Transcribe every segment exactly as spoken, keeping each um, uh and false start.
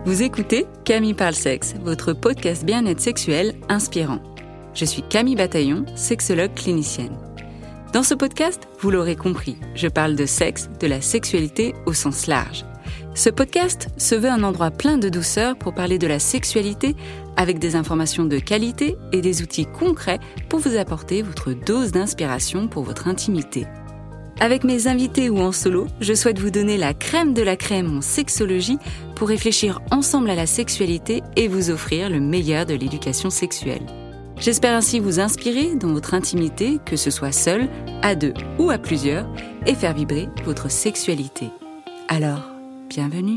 Vous écoutez Camille Parle Sexe, votre podcast bien-être sexuel inspirant. Je suis Camille Bataillon, sexologue clinicienne. Dans ce podcast, vous l'aurez compris, je parle de sexe, de la sexualité au sens large. Ce podcast se veut un endroit plein de douceur pour parler de la sexualité avec des informations de qualité et des outils concrets pour vous apporter votre dose d'inspiration pour votre intimité. Avec mes invités ou en solo, je souhaite vous donner la crème de la crème en sexologie pour réfléchir ensemble à la sexualité et vous offrir le meilleur de l'éducation sexuelle. J'espère ainsi vous inspirer dans votre intimité, que ce soit seul, à deux ou à plusieurs, et faire vibrer votre sexualité. Alors, bienvenue.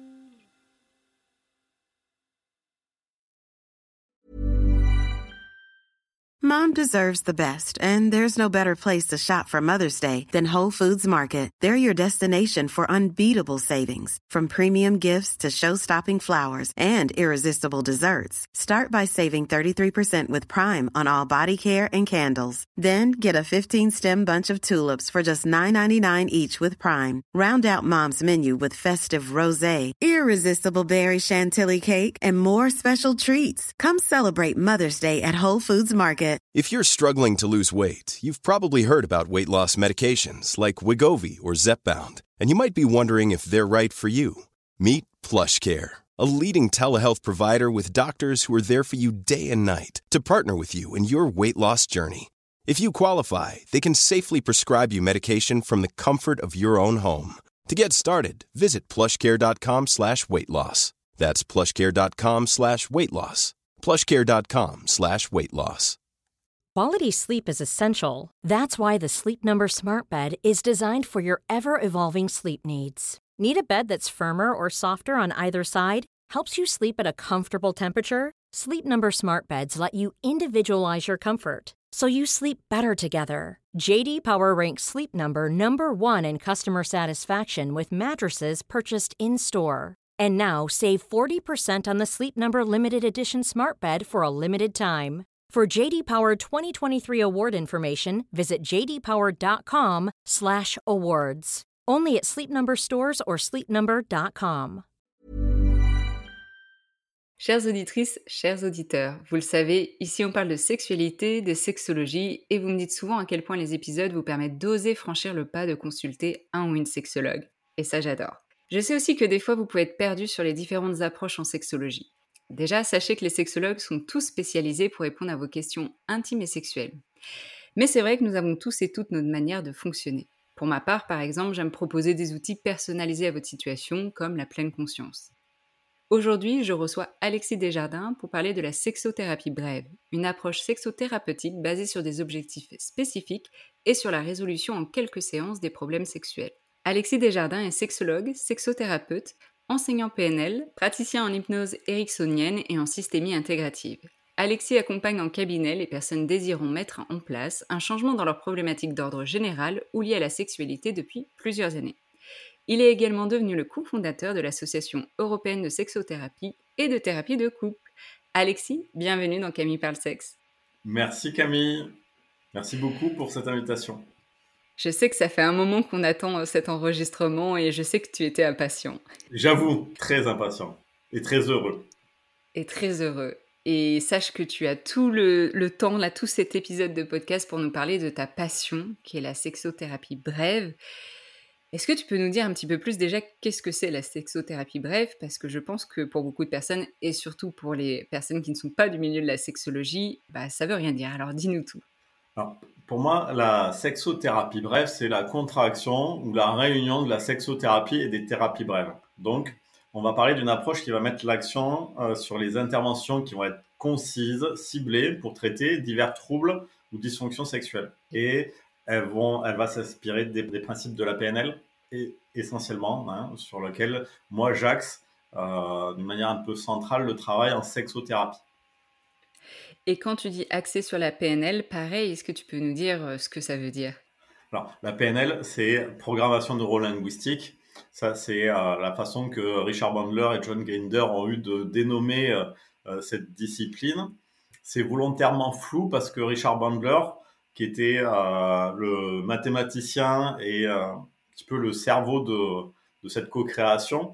Mom deserves the best, and there's no better place to shop for Mother's Day than Whole Foods Market. They're your destination for unbeatable savings, from premium gifts to show-stopping flowers and irresistible desserts. Start by saving thirty-three percent with Prime on all body care and candles. Then get a fifteen-stem bunch of tulips for just nine ninety-nine each with Prime. Round out Mom's menu with festive rosé, irresistible berry chantilly cake, and more special treats. Come celebrate Mother's Day at Whole Foods Market. If you're struggling to lose weight, you've probably heard about weight loss medications like Wegovy or Zepbound, and you might be wondering if they're right for you. Meet PlushCare, a leading telehealth provider with doctors who are there for you day and night to partner with you in your weight loss journey. If you qualify, they can safely prescribe you medication from the comfort of your own home. To get started, visit plushcare.com slash weight loss. That's plushcare.com slash weight loss. plushcare.com slash weight loss. Quality sleep is essential. That's why the Sleep Number Smart Bed is designed for your ever-evolving sleep needs. Need a bed that's firmer or softer on either side? Helps you sleep at a comfortable temperature? Sleep Number Smart Beds let you individualize your comfort, so you sleep better together. J D Power ranks Sleep Number number one in customer satisfaction with mattresses purchased in-store. And now, save forty percent on the Sleep Number Limited Edition Smart Bed for a limited time. For J D Power twenty twenty-three award information, visit jdpower.com slash awards. Only at Sleep Number stores or sleep number dot com. Chères auditrices, chers auditeurs, vous le savez, ici on parle de sexualité, de sexologie, et vous me dites souvent à quel point les épisodes vous permettent d'oser franchir le pas de consulter un ou une sexologue. Et ça, j'adore. Je sais aussi que des fois, vous pouvez être perdu sur les différentes approches en sexologie. Déjà, sachez que les sexologues sont tous spécialisés pour répondre à vos questions intimes et sexuelles. Mais c'est vrai que nous avons tous et toutes notre manière de fonctionner. Pour ma part, par exemple, j'aime proposer des outils personnalisés à votre situation, comme la pleine conscience. Aujourd'hui, je reçois Alexis Desjardins pour parler de la sexothérapie brève, une approche sexothérapeutique basée sur des objectifs spécifiques et sur la résolution en quelques séances des problèmes sexuels. Alexis Desjardins est sexologue, sexothérapeute, enseignant P N L, praticien en hypnose ericksonienne et en systémie intégrative. Alexis accompagne en cabinet les personnes désirant mettre en place un changement dans leurs problématiques d'ordre général ou liées à la sexualité depuis plusieurs années. Il est également devenu le cofondateur de l'Association européenne de sexothérapie et de thérapie de couple. Alexis, bienvenue dans Camille Parle Sexe. Merci Camille, merci beaucoup pour cette invitation. Je sais que ça fait un moment qu'on attend cet enregistrement et je sais que tu étais impatient. J'avoue, très impatient et très heureux. Et très heureux. Et sache que tu as tout le, le temps, là, tout cet épisode de podcast pour nous parler de ta passion, qui est la sexothérapie brève. Est-ce que tu peux nous dire un petit peu plus déjà qu'est-ce que c'est la sexothérapie brève ? Parce que je pense que pour beaucoup de personnes, et surtout pour les personnes qui ne sont pas du milieu de la sexologie, bah, ça veut rien dire. Alors dis-nous tout. Alors, pour moi, la sexothérapie brève, c'est la contraction ou la réunion de la sexothérapie et des thérapies brèves. Donc, on va parler d'une approche qui va mettre l'accent euh, sur les interventions qui vont être concises, ciblées pour traiter divers troubles ou dysfonctions sexuelles. Et elles vont, elle va s'inspirer des, des principes de la P N L, et, essentiellement, hein, sur lequel moi j'axe euh, d'une manière un peu centrale le travail en sexothérapie. Et quand tu dis axé sur la P N L, pareil, est-ce que tu peux nous dire ce que ça veut dire ? Alors, la P N L, c'est programmation neurolinguistique. Ça, c'est euh, la façon que Richard Bandler et John Grinder ont eu de dénommer euh, cette discipline. C'est volontairement flou parce que Richard Bandler, qui était euh, le mathématicien et euh, un petit peu le cerveau de, de cette co-création,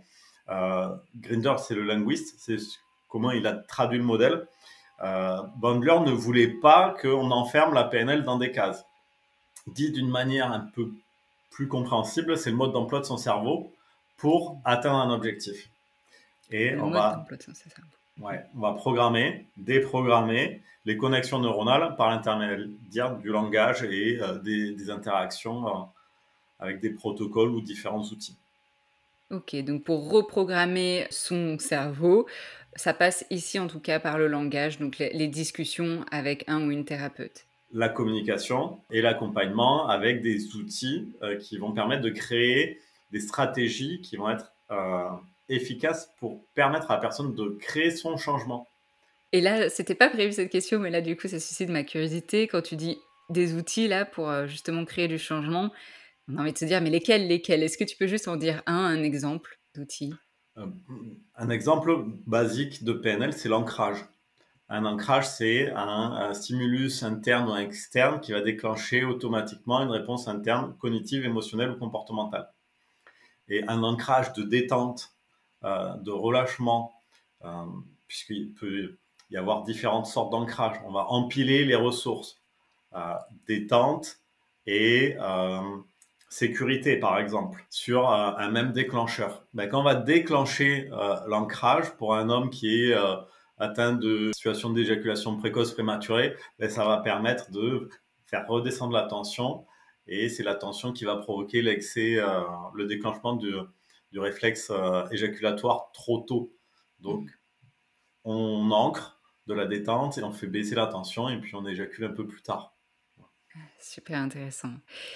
Euh, Grinder, c'est le linguiste, c'est comment il a traduit le modèle. Euh, Bandler ne voulait pas qu'on enferme la P N L dans des cases. Dit d'une manière un peu plus compréhensible, c'est le mode d'emploi de son cerveau pour atteindre un objectif. Et Le on mode va, d'emploi de son cerveau. ouais, on va programmer, déprogrammer les connexions neuronales par l'intermédiaire du langage et euh, des, des interactions euh, avec des protocoles ou différents outils. Ok, donc pour reprogrammer son cerveau, ça passe ici en tout cas par le langage, donc les, les discussions avec un ou une thérapeute. La communication et l'accompagnement avec des outils euh, qui vont permettre de créer des stratégies qui vont être euh, efficaces pour permettre à la personne de créer son changement. Et là, c'était pas prévu cette question, mais là, du coup, ça suscite ma curiosité. Quand tu dis des outils là pour euh, justement créer du changement, on a envie de se dire, mais lesquels, lesquels? Est-ce que tu peux juste en dire un, un exemple d'outil? Euh, un exemple basique de P N L, c'est l'ancrage. Un ancrage, c'est un, un stimulus interne ou externe qui va déclencher automatiquement une réponse interne cognitive, émotionnelle ou comportementale. Et un ancrage de détente, euh, de relâchement, euh, puisqu'il peut y avoir différentes sortes d'ancrage. On va empiler les ressources. Euh, détente et euh, sécurité, par exemple, sur euh, un même déclencheur. Ben, quand on va déclencher euh, l'ancrage pour un homme qui est euh, atteint de situation d'éjaculation précoce prématurée, ben, ça va permettre de faire redescendre la tension et c'est la tension qui va provoquer l'excès, euh, le déclenchement du, du réflexe euh, éjaculatoire trop tôt. Donc, on ancre de la détente et on fait baisser la tension et puis on éjacule un peu plus tard. Super intéressant.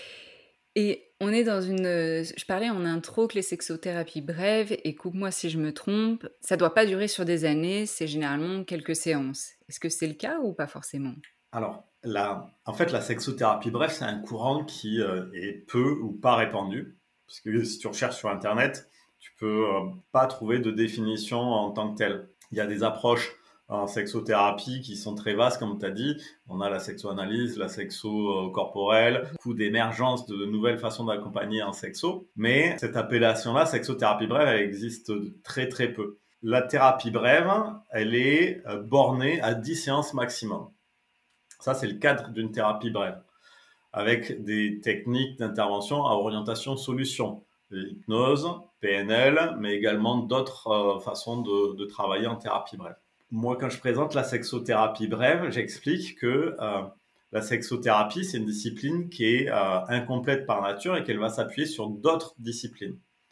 Et on est dans une... euh, Je parlais en intro que les sexothérapies brèves, et coupe-moi si je me trompe, ça doit pas durer sur des années, c'est généralement quelques séances. Est-ce que c'est le cas ou pas forcément? Alors, la, en fait, la sexothérapie brève, c'est un courant qui euh, est peu ou pas répandu. Parce que si tu recherches sur Internet, tu peux euh, pas trouver de définition en tant que telle. Il y a des approches en sexothérapie qui sont très vastes, comme tu as dit. On a la sexoanalyse, la sexo-corporelle, beaucoup d'émergence de nouvelles façons d'accompagner en sexo. Mais cette appellation-là, sexothérapie brève, elle existe très très peu. La thérapie brève, elle est euh, bornée à dix séances maximum. Ça, c'est le cadre d'une thérapie brève, avec des techniques d'intervention à orientation solution, l'hypnose, P N L, mais également d'autres euh, façons de, de travailler en thérapie brève. Moi, quand je présente la sexothérapie brève, j'explique que euh, la sexothérapie, c'est une discipline qui est euh, incomplète par nature et qu'elle va s'appuyer sur d'autres disciplines.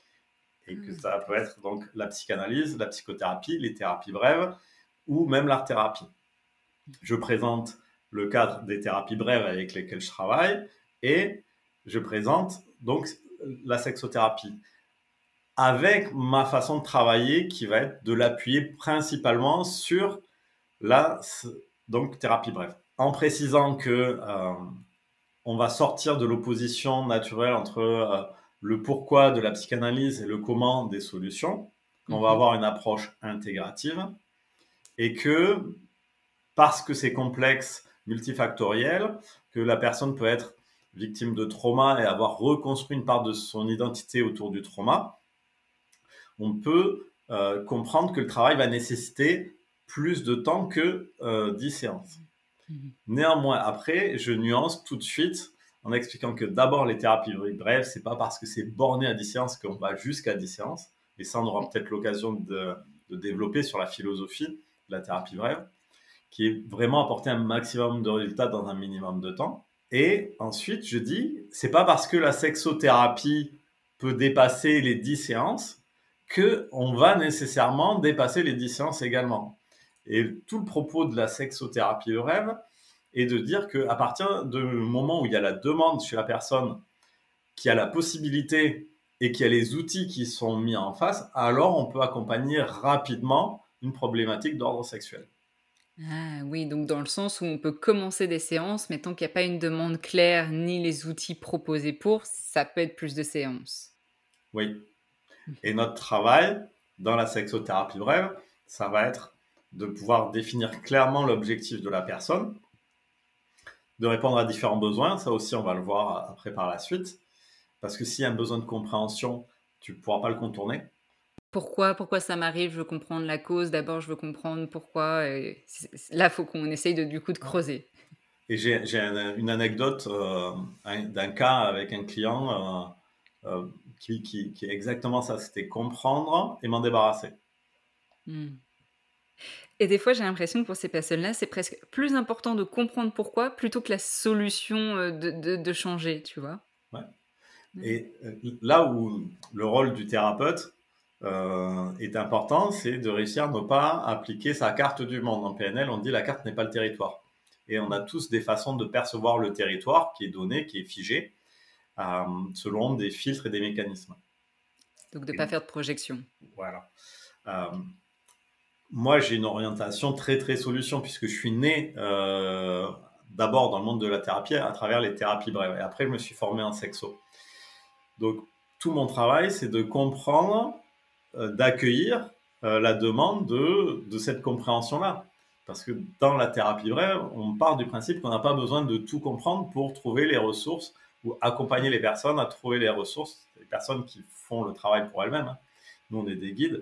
Et que ça peut être donc la psychanalyse, la psychothérapie, les thérapies brèves ou même l'art-thérapie. Je présente le cadre des thérapies brèves avec lesquelles je travaille et je présente donc la sexothérapie avec ma façon de travailler qui va être de l'appuyer principalement sur la donc thérapie brève, en précisant que euh, on va sortir de l'opposition naturelle entre euh, le pourquoi de la psychanalyse et le comment des solutions, qu'on va avoir une approche intégrative et que parce que c'est complexe, multifactoriel, que la personne peut être victime de trauma et avoir reconstruit une part de son identité autour du trauma, on peut euh, comprendre que le travail va nécessiter plus de temps que euh, dix séances. Mmh. Néanmoins, après, je nuance tout de suite en expliquant que d'abord, les thérapies brèves, c'est pas parce que c'est borné à dix séances qu'on va jusqu'à dix séances. Et ça, on aura peut-être l'occasion de, de développer sur la philosophie de la thérapie brève, qui est vraiment apporter un maximum de résultats dans un minimum de temps. Et ensuite, je dis, c'est pas parce que la sexothérapie peut dépasser les dix séances qu'on va nécessairement dépasser les dix séances également. Et tout le propos de la sexothérapie brève est de dire qu'à partir du moment où il y a la demande chez la personne, qui a la possibilité et qui a les outils qui sont mis en face, alors on peut accompagner rapidement une problématique d'ordre sexuel. Ah oui, donc dans le sens où on peut commencer des séances, mais tant qu'il n'y a pas une demande claire ni les outils proposés pour, ça peut être plus de séances. Oui. Et notre travail dans la sexothérapie brève, ça va être de pouvoir définir clairement l'objectif de la personne, de répondre à différents besoins. Ça aussi, on va le voir après par la suite. Parce que s'il y a un besoin de compréhension, tu ne pourras pas le contourner. Pourquoi pourquoi ça m'arrive? Je veux comprendre la cause. D'abord, je veux comprendre pourquoi et c c là, faut qu'on essaye de du coup de Ouais. creuser. Et j'ai j'ai un une anecdote, heu, un d'un cas avec un client, heu heu, qui qui qui est exactement ça. C'était comprendre et m'en débarrasser. Mmh. Et des fois, j'ai l'impression que pour ces personnes-là, c'est presque plus important de comprendre pourquoi, plutôt que la solution, heu, de de de changer, tu vois? Ouais. Mmh. Et heu, là où le rôle du thérapeute, heu, est important, c'est de réussir à ne pas appliquer sa carte du monde. En P N L, on dit: «La carte n'est pas le territoire» et on a Mmh. tous des façons de percevoir le territoire qui est donné, qui est figé, hem, selon des filtres et des mécanismes. Donc de Et pas faire de projection. voilà. Hem, Moi, j'ai une orientation très, très solution puisque je suis né, heu, d'abord dans le monde de la thérapie à travers les thérapies brèves et après je me suis formé en sexo. Donc tout mon travail, c'est de comprendre, heu, d'accueillir, heu, la demande de de cette compréhension-là. Parce que dans la thérapie brève, on part du principe qu'on n'a pas besoin de tout comprendre pour trouver les ressources ou accompagner les personnes à trouver les ressources, les personnes qui font le travail pour elles-mêmes, hein. Nous, on est des guides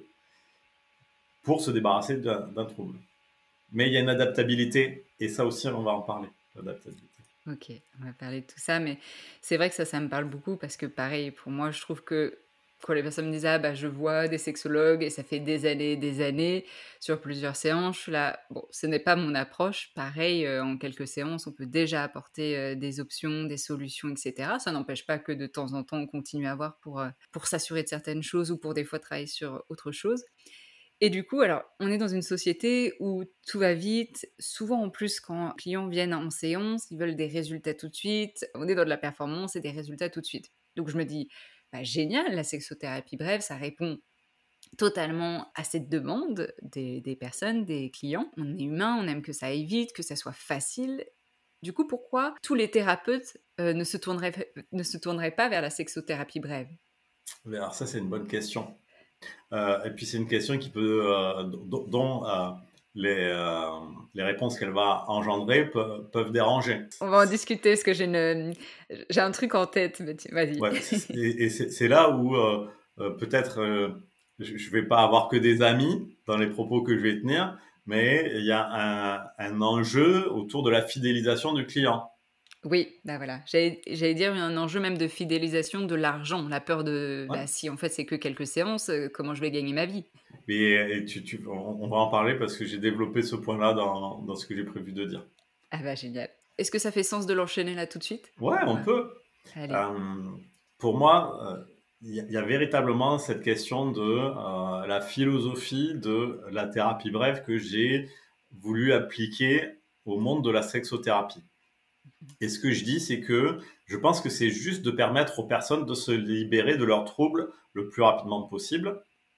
pour se débarrasser d'un d'un trouble. Mais il y a une adaptabilité et ça aussi, on va en parler, l'adaptabilité. OK, on va parler de tout ça, mais c'est vrai que ça, ça me parle beaucoup parce que pareil, pour moi, je trouve que quand les personnes me disent: «Ah bah, je vois des sexologues et ça fait des années et des années sur plusieurs séances», je suis là: «Bon, ce n'est pas mon approche». Pareil, heu, en quelques séances, on peut déjà apporter, heu, des options, des solutions et cetera. Ça n'empêche pas que de temps en temps, on continue à voir pour, heu, pour s'assurer de certaines choses ou pour des fois travailler sur autre chose. Et du coup, alors, on est dans une société où tout va vite. Souvent, en plus, quand les clients viennent en séance, ils veulent des résultats tout de suite. On est dans de la performance et des résultats tout de suite. Donc, je me dis, bah, génial, la sexothérapie brève, ça répond totalement à cette demande des, des personnes, des clients. On est humain, on aime que ça aille vite, que ça soit facile. Du coup, pourquoi tous les thérapeutes euh, ne, se tourneraient, ne se tourneraient pas vers la sexothérapie brève? Mais alors ça, c'est une bonne question. Euh, et puis c'est une question qui peut, euh, dont, dont, euh, les, euh, les réponses qu'elle va engendrer peuvent, peuvent déranger. On va en discuter parce que j'ai une, j'ai un truc en tête. Mais tu- Vas-y. Ouais, c'est- et et c'est c'est là où euh, euh, peut-être euh, je ne vais pas avoir que des amis dans les propos que je vais tenir, mais il y a un, un enjeu autour de la fidélisation du client. Oui, bah, voilà. J'allais j'allais dire un enjeu même de fidélisation de l'argent, la peur de, Ouais. bah, si en fait c'est que quelques séances, heu, comment je vais gagner ma vie? Et, et tu, tu, on, on va en parler parce que j'ai développé ce point-là dans, dans ce que j'ai prévu de dire. Ah bah, génial. Est-ce que ça fait sens de l'enchaîner là tout de suite? Ouais, Ou, on heu? peut. Allez. Euh, pour moi, euh, il y, a- il y a véritablement cette question de euh, la philosophie de la thérapie brève que j'ai voulu appliquer au monde de la sexothérapie. Et ce que je dis, c'est que je pense que c'est juste de permettre aux personnes de se libérer de leurs troubles le plus rapidement possible.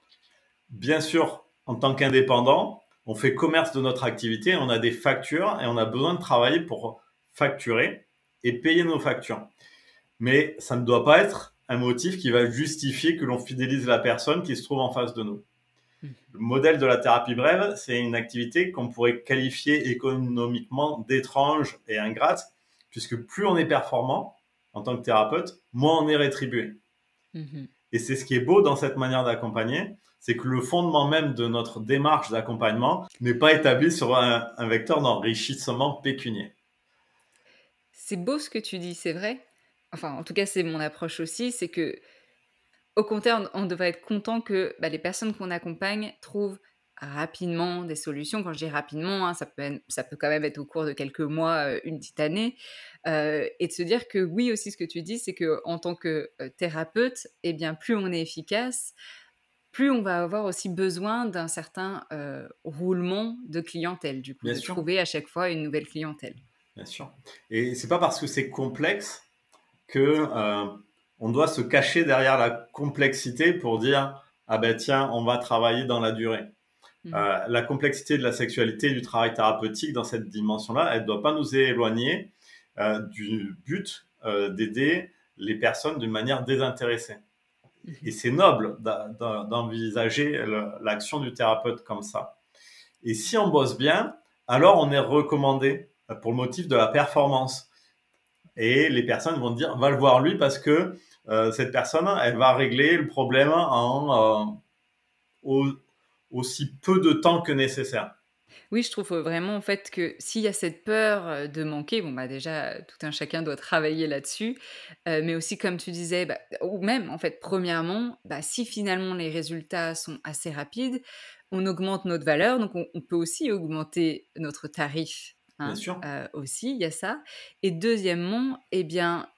Bien sûr, en tant qu'indépendant, on fait commerce de notre activité, on a des factures et on a besoin de travailler pour facturer et payer nos factures. Mais ça ne doit pas être un motif qui va justifier que l'on fidélise la personne qui se trouve en face de nous. Mmh. Le modèle de la thérapie brève, c'est une activité qu'on pourrait qualifier économiquement d'étrange et ingrate, puisque plus on est performant en tant que thérapeute, moins on est rétribué. Mmh. Et c'est ce qui est beau dans cette manière d'accompagner, c'est que le fondement même de notre démarche d'accompagnement n'est pas établi sur un, un vecteur d'enrichissement pécunier. C'est beau ce que tu dis, c'est vrai. Enfin, en tout cas, c'est mon approche aussi, c'est que au contraire, on on devrait être content que, bah, les personnes qu'on accompagne trouvent rapidement des solutions. Quand je dis rapidement, hein, ça peut être ça peut quand même être au cours de quelques mois, heu, une petite année, heu et de se dire que oui, aussi, ce que tu dis, c'est qu'en tant que, heu, thérapeute, eh bien, plus on est efficace, plus on va avoir aussi besoin d'un certain, heu, roulement de clientèle, du coup, Bien de sûr, trouver à chaque fois une nouvelle clientèle. bien sûr. Et c'est pas parce que c'est complexe que euh, on doit se cacher derrière la complexité pour dire ah ben tiens, on va travailler dans la durée. Mmh. Euh, la complexité de la sexualité, du travail thérapeutique dans cette dimension-là, elle ne doit pas nous éloigner euh, du but euh, d'aider les personnes d'une manière désintéressée. Et Mmh. c'est noble d'envisager l'action du thérapeute comme ça. Et si on bosse bien, alors on est recommandé pour le motif de la performance. Et les personnes vont dire, va le voir lui parce que euh, cette personne, elle va régler le problème en, au, aussi peu de temps que nécessaire. Oui, je trouve vraiment en fait que s'il y a cette peur euh, de manquer, bon bah déjà tout un chacun doit travailler là-dessus, euh, mais aussi comme tu disais, bah, ou même en fait premièrement, bah, si finalement les résultats sont assez rapides, on augmente notre valeur, donc on, on peut aussi augmenter notre tarif, Bien hein, sûr. euh, aussi, il y a ça. Et deuxièmement, eh bien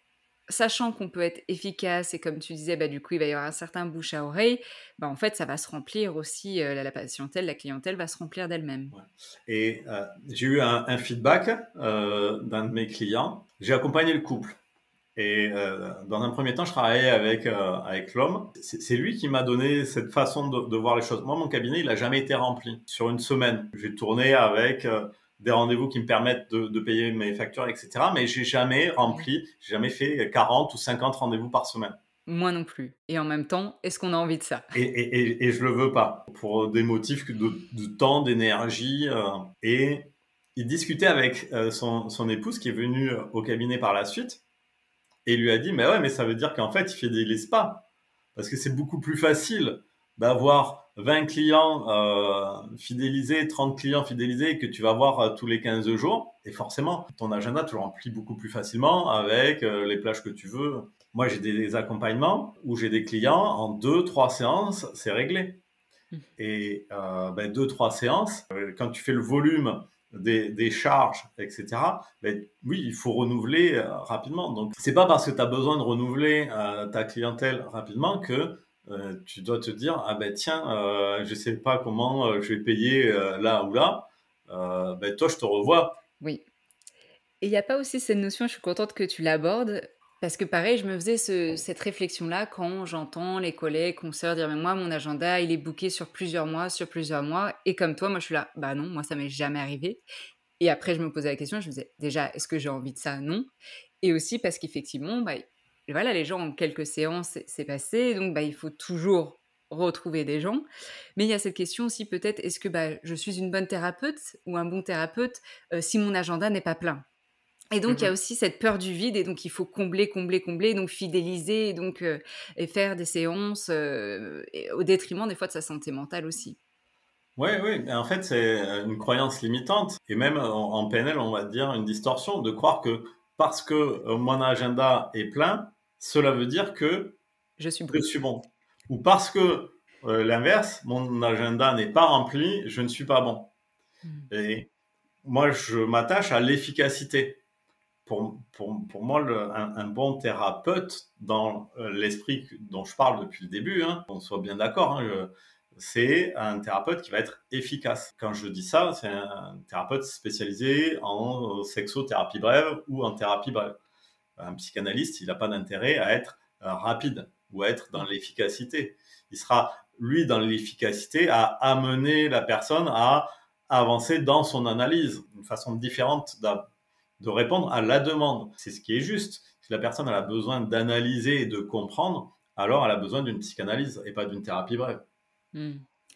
sachant qu'on peut être efficace et comme tu disais, bah, du coup, il va y avoir un certain bouche à oreille, bah, en fait, ça va se remplir aussi, heu, la la patientèle, la clientèle va se remplir d'elle-même. Ouais. Et euh, j'ai eu un, un feedback euh, d'un de mes clients. J'ai accompagné le couple. Et euh, dans un premier temps, je travaillais avec, euh, avec l'homme. C'est, c'est lui qui m'a donné cette façon de, de voir les choses. Moi, mon cabinet, il n'a jamais été rempli. Sur une semaine, j'ai tourné avec euh, des rendez-vous qui me permettent de, de payer mes factures, et cetera. Mais j'ai jamais Ouais. rempli, j'ai jamais fait quarante ou cinquante rendez-vous par semaine. Moi non plus et en même temps, est-ce qu'on a envie de ça? Et, et, et, et je le veux pas pour des motifs de, de temps, d'énergie. Euh, et il discutait avec euh, son, son épouse qui est venue au cabinet par la suite et il lui a dit mais ouais mais ça veut dire qu'en fait il fidélise pas parce que c'est beaucoup plus facile d'avoir vingt clients euh, fidélisés, trente clients fidélisés que tu vas voir euh, tous les quinze jours et forcément ton agenda tu le remplis beaucoup plus facilement avec euh, les plages que tu veux. Moi j'ai des, des accompagnements où j'ai des clients en deux trois séances c'est réglé. Mmh. Et euh, ben, deux, trois séances, euh, quand tu fais le volume des, des charges, et cetera, ben, oui, il faut renouveler euh, rapidement. Donc, c'est pas parce que tu as besoin de renouveler euh, ta clientèle rapidement que euh, tu dois te dire, ah ben tiens, euh, je sais pas comment euh, je vais payer euh, là ou là. Euh, ben, toi, je te revois. Oui. Et il y a pas aussi cette notion, je suis contente que tu l'abordes, parce que pareil, je me faisais ce cette réflexion-là quand j'entends les collègues, consoeurs dire: «Mais moi, mon agenda, il est booké sur plusieurs mois, sur plusieurs mois» et comme toi, moi, je suis là: «Bah non, moi, ça m'est jamais arrivé» et après je me posais la question, je me disais: «Déjà, est-ce que j'ai envie de ça? Non» et aussi parce qu'effectivement, bah, voilà, les gens en quelques séances, c'est c'est passé, donc bah, il faut toujours retrouver des gens. Mais il y a cette question aussi peut-être, est-ce que, bah, je suis une bonne thérapeute ou un bon thérapeute, heu, si mon agenda n'est pas plein? Et donc il y a Mhm. aussi cette peur du vide et donc il faut combler, combler, combler, donc fidéliser et donc heu et faire des séances, heu et au détriment des fois de sa santé mentale aussi. Oui, oui, en fait, c'est une croyance limitante et même en, en P N L, on va dire une distorsion de croire que parce que euh, mon agenda est plein, cela veut dire que Je suis je brute. suis bon. Ou parce que euh, l'inverse, mon agenda n'est pas rempli, je ne suis pas bon. Mmh. Et moi, je m'attache à l'efficacité. Pour, pour, pour moi, le, un, un bon thérapeute, dans euh, l'esprit dont je parle depuis le début, hein, qu'on soit bien d'accord, hein, je- c'est un thérapeute qui va être efficace. Quand je dis ça, c'est un thérapeute spécialisé en euh, sexothérapie brève ou en thérapie brève. Un psychanalyste, il n'a pas d'intérêt à être euh, rapide ou à être dans Mmh. l'efficacité. Il sera, lui, dans l'efficacité, à amener la personne à avancer dans son analyse, une façon différente d'a- de répondre à la demande. C'est ce qui est juste. Si la personne elle a besoin d'analyser et de comprendre, alors elle a besoin d'une psychanalyse et pas d'une thérapie brève. Mmh.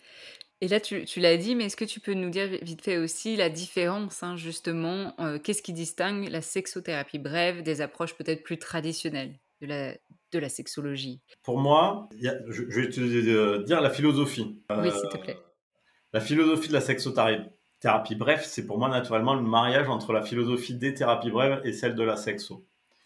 Et là tu tu l'as dit, mais est-ce que tu peux nous dire vite fait aussi la différence, hein, justement, heu, qu'est-ce qui distingue la sexothérapie brève des approches peut-être plus traditionnelles de la de la sexologie? Pour moi, il y a- je, je vais te euh, dire la philosophie. Oui, Euh, s'il te plaît. La philosophie de la sexothérapie thérapie brève, c'est pour moi naturellement le mariage entre la philosophie des thérapies brèves et celle de la sexo.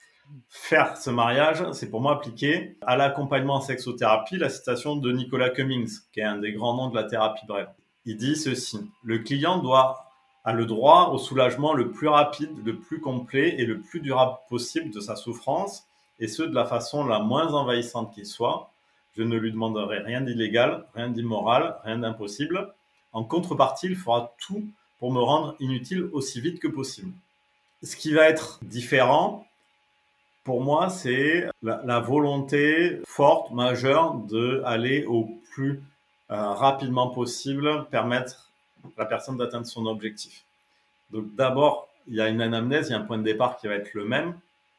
Faire ce mariage, c'est pour moi appliqué à l'accompagnement en sexothérapie, la citation de Nicolas Cummings, qui est un des grands noms de la thérapie brève. Il dit ceci: le client doit a le droit au soulagement le plus rapide, le plus complet et le plus durable possible de sa souffrance, et ce de la façon la moins envahissante qui soit. Je ne lui demanderai rien d'illégal, rien d'immoral, rien d'impossible. En contrepartie, il fera tout pour me rendre inutile aussi vite que possible. Ce qui va être différent, pour moi, c'est la, la volonté forte, majeure, d'aller au plus euh, rapidement possible, permettre à la personne d'atteindre son objectif. Donc d'abord, il y a une anamnèse, il y a un point de départ qui va être le même,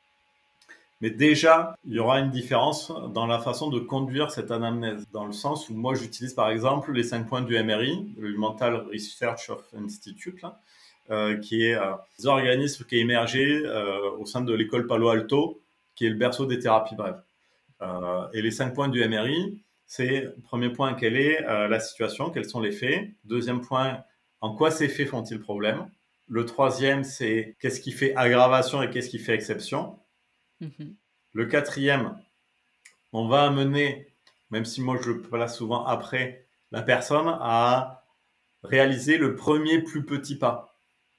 mais déjà, il y aura une différence dans la façon de conduire cette anamnèse, dans le sens où moi, j'utilise par exemple les cinq points du M R I, le Mental Research of Institute, là, euh, qui est euh, un organisme qui est émergé euh, au sein de l'école Palo Alto, qui est le berceau des thérapies brèves. Euh, et les cinq points du M R I, c'est, premier point, quelle est euh, la situation, quels sont les faits. Deuxième point, en quoi ces faits font-ils problème. Le troisième, c'est qu'est-ce qui fait aggravation et qu'est-ce qui fait exception. Mhm. Le quatrième, on va amener, même si moi je le place souvent après, la personne à réaliser le premier plus petit pas.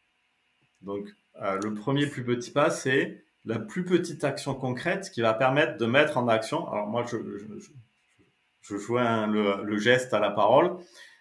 Donc, euh, le premier plus petit pas, c'est la plus petite action concrète qui va permettre de mettre en action. Alors moi, je, je, je, je joins le, le geste à la parole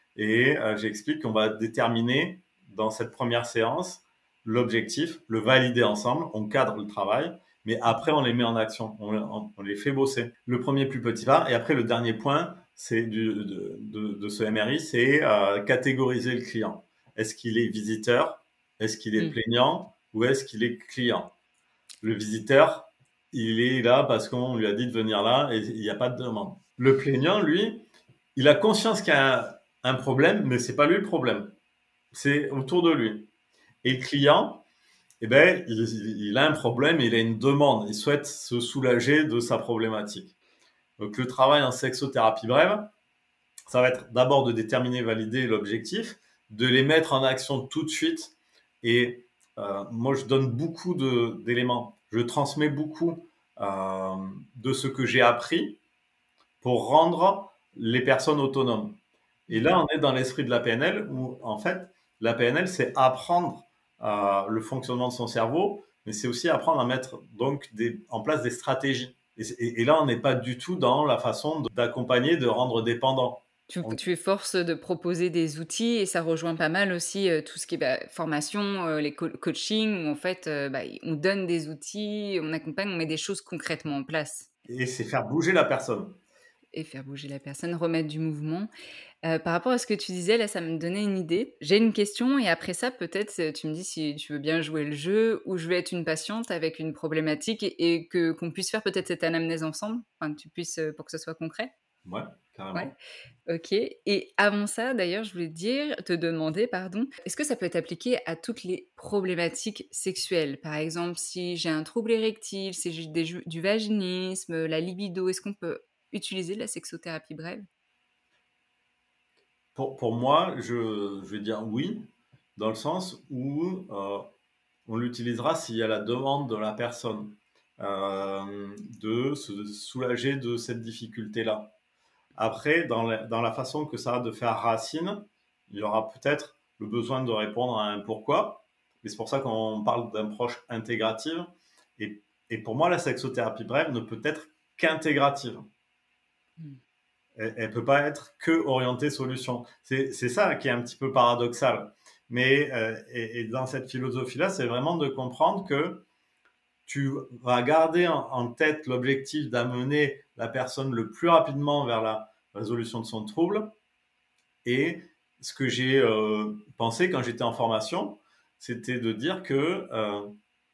et euh, j'explique qu'on va déterminer dans cette première séance l'objectif, le valider ensemble, on cadre le travail, mais après on les met en action, on, on, on les fait bosser. Le premier plus petit pas, et après le dernier point, c'est du, de, de, de ce M R I, c'est euh, catégoriser le client. Est-ce qu'il est visiteur? Est-ce qu'il est Mm. plaignant? Ou est-ce qu'il est client? Le visiteur, il est là parce qu'on lui a dit de venir là et il n'y a pas de demande. Le plaignant, lui, il a conscience qu'il y a un, un problème, mais c'est pas lui le problème. C'est autour de lui. Et le client, eh ben, il, il a un problème, il a une demande, il souhaite se soulager de sa problématique. Donc le travail en sexothérapie brève, ça va être d'abord de déterminer, valider l'objectif, de les mettre en action tout de suite. Et euh, moi, je donne beaucoup de, d'éléments. Je transmets beaucoup euh, de ce que j'ai appris pour rendre les personnes autonomes. Et là, on est dans l'esprit de la P N L où, en fait, la P N L, c'est apprendre euh, le fonctionnement de son cerveau, mais c'est aussi apprendre à mettre donc des, en place des stratégies. Et, et, et là, on n'est pas du tout dans la façon de, d'accompagner, de rendre dépendant. Tu, On- tu es force de proposer des outils et ça rejoint pas mal aussi euh, tout ce qui est bah, formation, euh, les co- coaching, où en fait euh, bah, on donne des outils, on accompagne, on met des choses concrètement en place Et c'est faire bouger la personne. et faire bouger la personne, remettre du mouvement. Euh, par rapport à ce que tu disais, là, ça me donnait une idée. J'ai une question et après ça, peut-être, euh, tu me dis si tu veux bien jouer le jeu ou je vais être une patiente avec une problématique et, et que qu'on puisse faire peut-être cette anamnèse ensemble, enfin, que tu puisses, euh, pour que ce soit concret. Ouais, Ouais, carrément. OK, et avant ça, d'ailleurs, je voulais te dire te demander, pardon, est-ce que ça peut être appliqué à toutes les problématiques sexuelles? Par exemple, si j'ai un trouble érectile, si j'ai des ju du vaginisme, la libido, est-ce qu'on peut utiliser la sexothérapie brève? Pour, pour moi, je, je vais dire oui, dans le sens où euh, on l'utilisera s'il y a la demande de la personne euh, de se soulager de cette difficulté-là. Après, dans la, dans la façon que ça a de faire racine, il y aura peut-être le besoin de répondre à un pourquoi. Et c'est pour ça qu'on parle d'approche intégrative. Et, et pour moi, la sexothérapie brève ne peut être qu'intégrative. Mmh. Elle ne peut pas être que orientée solution. C'est, c'est ça qui est un petit peu paradoxal. Mais euh, et, et dans cette philosophie-là, c'est vraiment de comprendre que tu vas garder en, en tête l'objectif d'amener la personne le plus rapidement vers la résolution de son trouble. Et ce que j'ai euh, pensé quand j'étais en formation, c'était de dire que euh,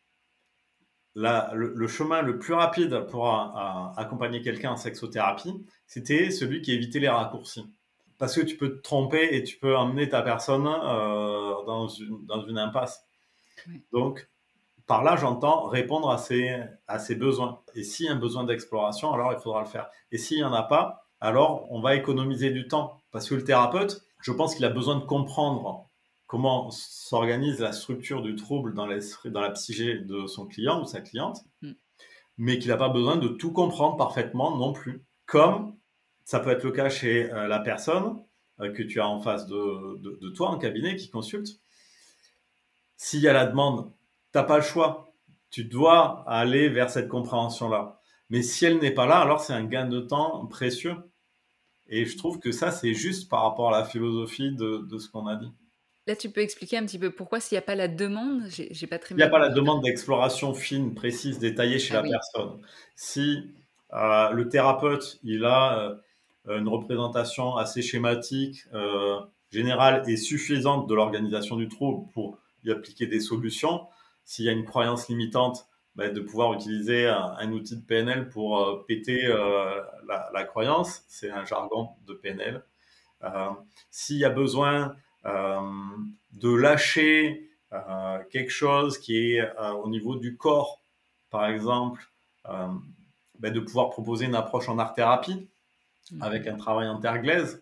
la, le, le chemin le plus rapide pour a, a, accompagner quelqu'un en sexothérapie, c'était celui qui évitait les raccourcis. Parce que tu peux te tromper et tu peux emmener ta personne euh, dans, une, dans une impasse. Ouais. Donc, par là, j'entends répondre à ses, à ses besoins. Et s'il y a un besoin d'exploration, alors il faudra le faire. Et s'il n'y en a pas, alors on va économiser du temps. Parce que le thérapeute, je pense qu'il a besoin de comprendre comment s'organise la structure du trouble dans, dans la psyché de son client ou sa cliente, Mmh. mais qu'il n'a pas besoin de tout comprendre parfaitement non plus. Comme ça peut être le cas chez euh, la personne euh, que tu as en face de, de, de toi en cabinet qui consulte. S'il y a la demande, tu n'as pas le choix. Tu dois aller vers cette compréhension-là. Mais si elle n'est pas là, alors c'est un gain de temps précieux. Et je trouve que ça, c'est juste par rapport à la philosophie de, de ce qu'on a dit. Là, tu peux expliquer un petit peu pourquoi s'il y a pas la demande? J'ai j'ai pas très Il n'y a bien pas la compris. demande d'exploration fine, précise, détaillée chez Ah la oui. personne. Si euh, le thérapeute, il a euh, une représentation assez schématique, euh, générale et suffisante de l'organisation du trouble pour y appliquer des solutions, s'il y a une croyance limitante, bah, de pouvoir utiliser un, un outil de P N L pour euh, péter euh, la, la croyance, c'est un jargon de P N L. Euh, s'il y a besoin euh, de lâcher euh, quelque chose qui est euh, au niveau du corps, par exemple, euh, ben de pouvoir proposer une approche en art-thérapie, avec un travail en terre glaise.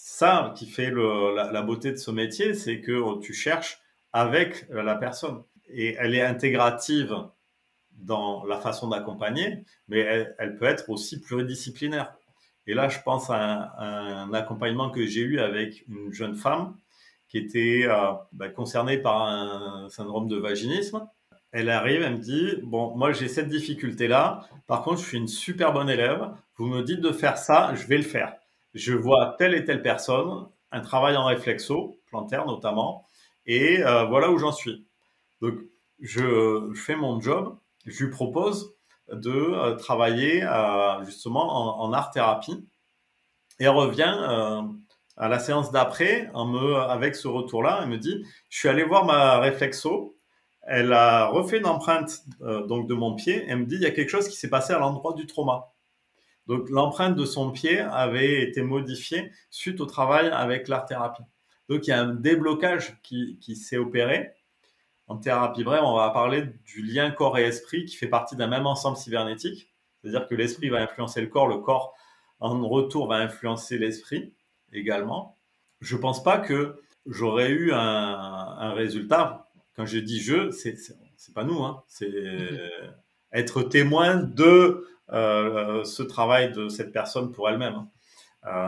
Ça qui fait le, la, la beauté de ce métier, c'est que tu cherches avec la personne. Et elle est intégrative dans la façon d'accompagner, mais elle, elle peut être aussi pluridisciplinaire. Et là, je pense à un, à un accompagnement que j'ai eu avec une jeune femme qui était euh, bah, concernée par un syndrome de vaginisme. Elle arrive, elle me dit, bon, moi j'ai cette difficulté-là, par contre je suis une super bonne élève, vous me dites de faire ça, je vais le faire. Je vois telle et telle personne, un travail en réflexo, plantaire notamment, et euh, voilà où j'en suis. Donc je, je fais mon job, je lui propose de euh, travailler euh, justement en, en art-thérapie, et elle revient euh, à la séance d'après en me, avec ce retour-là, elle me dit, je suis allé voir ma réflexo, elle a refait une empreinte euh, donc de mon pied. Elle me dit il y a quelque chose qui s'est passé à l'endroit du trauma. Donc l'empreinte de son pied avait été modifiée suite au travail avec l'art-thérapie. Donc il y a un déblocage qui, qui s'est opéré. En thérapie brève, on va parler du lien corps et esprit qui fait partie d'un même ensemble cybernétique. C'est-à-dire que l'esprit va influencer le corps, le corps en retour va influencer l'esprit également. Je ne pense pas que j'aurais eu un, un résultat. Quand je dis je, c'est, c'est, c'est pas nous, hein. C'est mmh. être témoin de euh, ce travail de cette personne pour elle-même. Euh,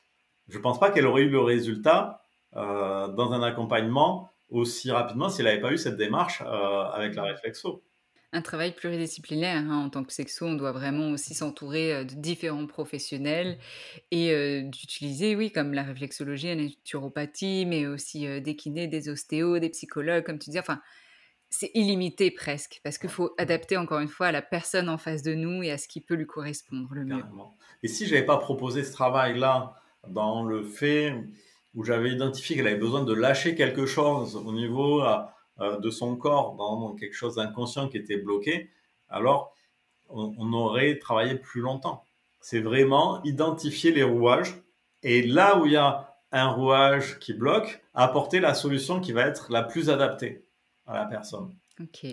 je pense pas qu'elle aurait eu le résultat euh, dans un accompagnement aussi rapidement si elle n'avait pas eu cette démarche euh, avec la réflexo. Un travail pluridisciplinaire, hein. En tant que sexo, on doit vraiment aussi s'entourer euh, de différents professionnels et euh, d'utiliser, oui, comme la réflexologie, la naturopathie, mais aussi euh, des kinés, des ostéos, des psychologues, comme tu dis. Enfin, c'est illimité presque, parce qu'il faut adapter encore une fois à la personne en face de nous et à ce qui peut lui correspondre le mieux. Carrément. Et si j'avais pas proposé ce travail-là dans le fait où j'avais identifié qu'elle avait besoin de lâcher quelque chose au niveau euh, de son corps, dans quelque chose d'inconscient qui était bloqué, alors on, on aurait travaillé plus longtemps. C'est vraiment identifier les rouages et là où il y a un rouage qui bloque, apporter la solution qui va être la plus adaptée à la personne. Ok.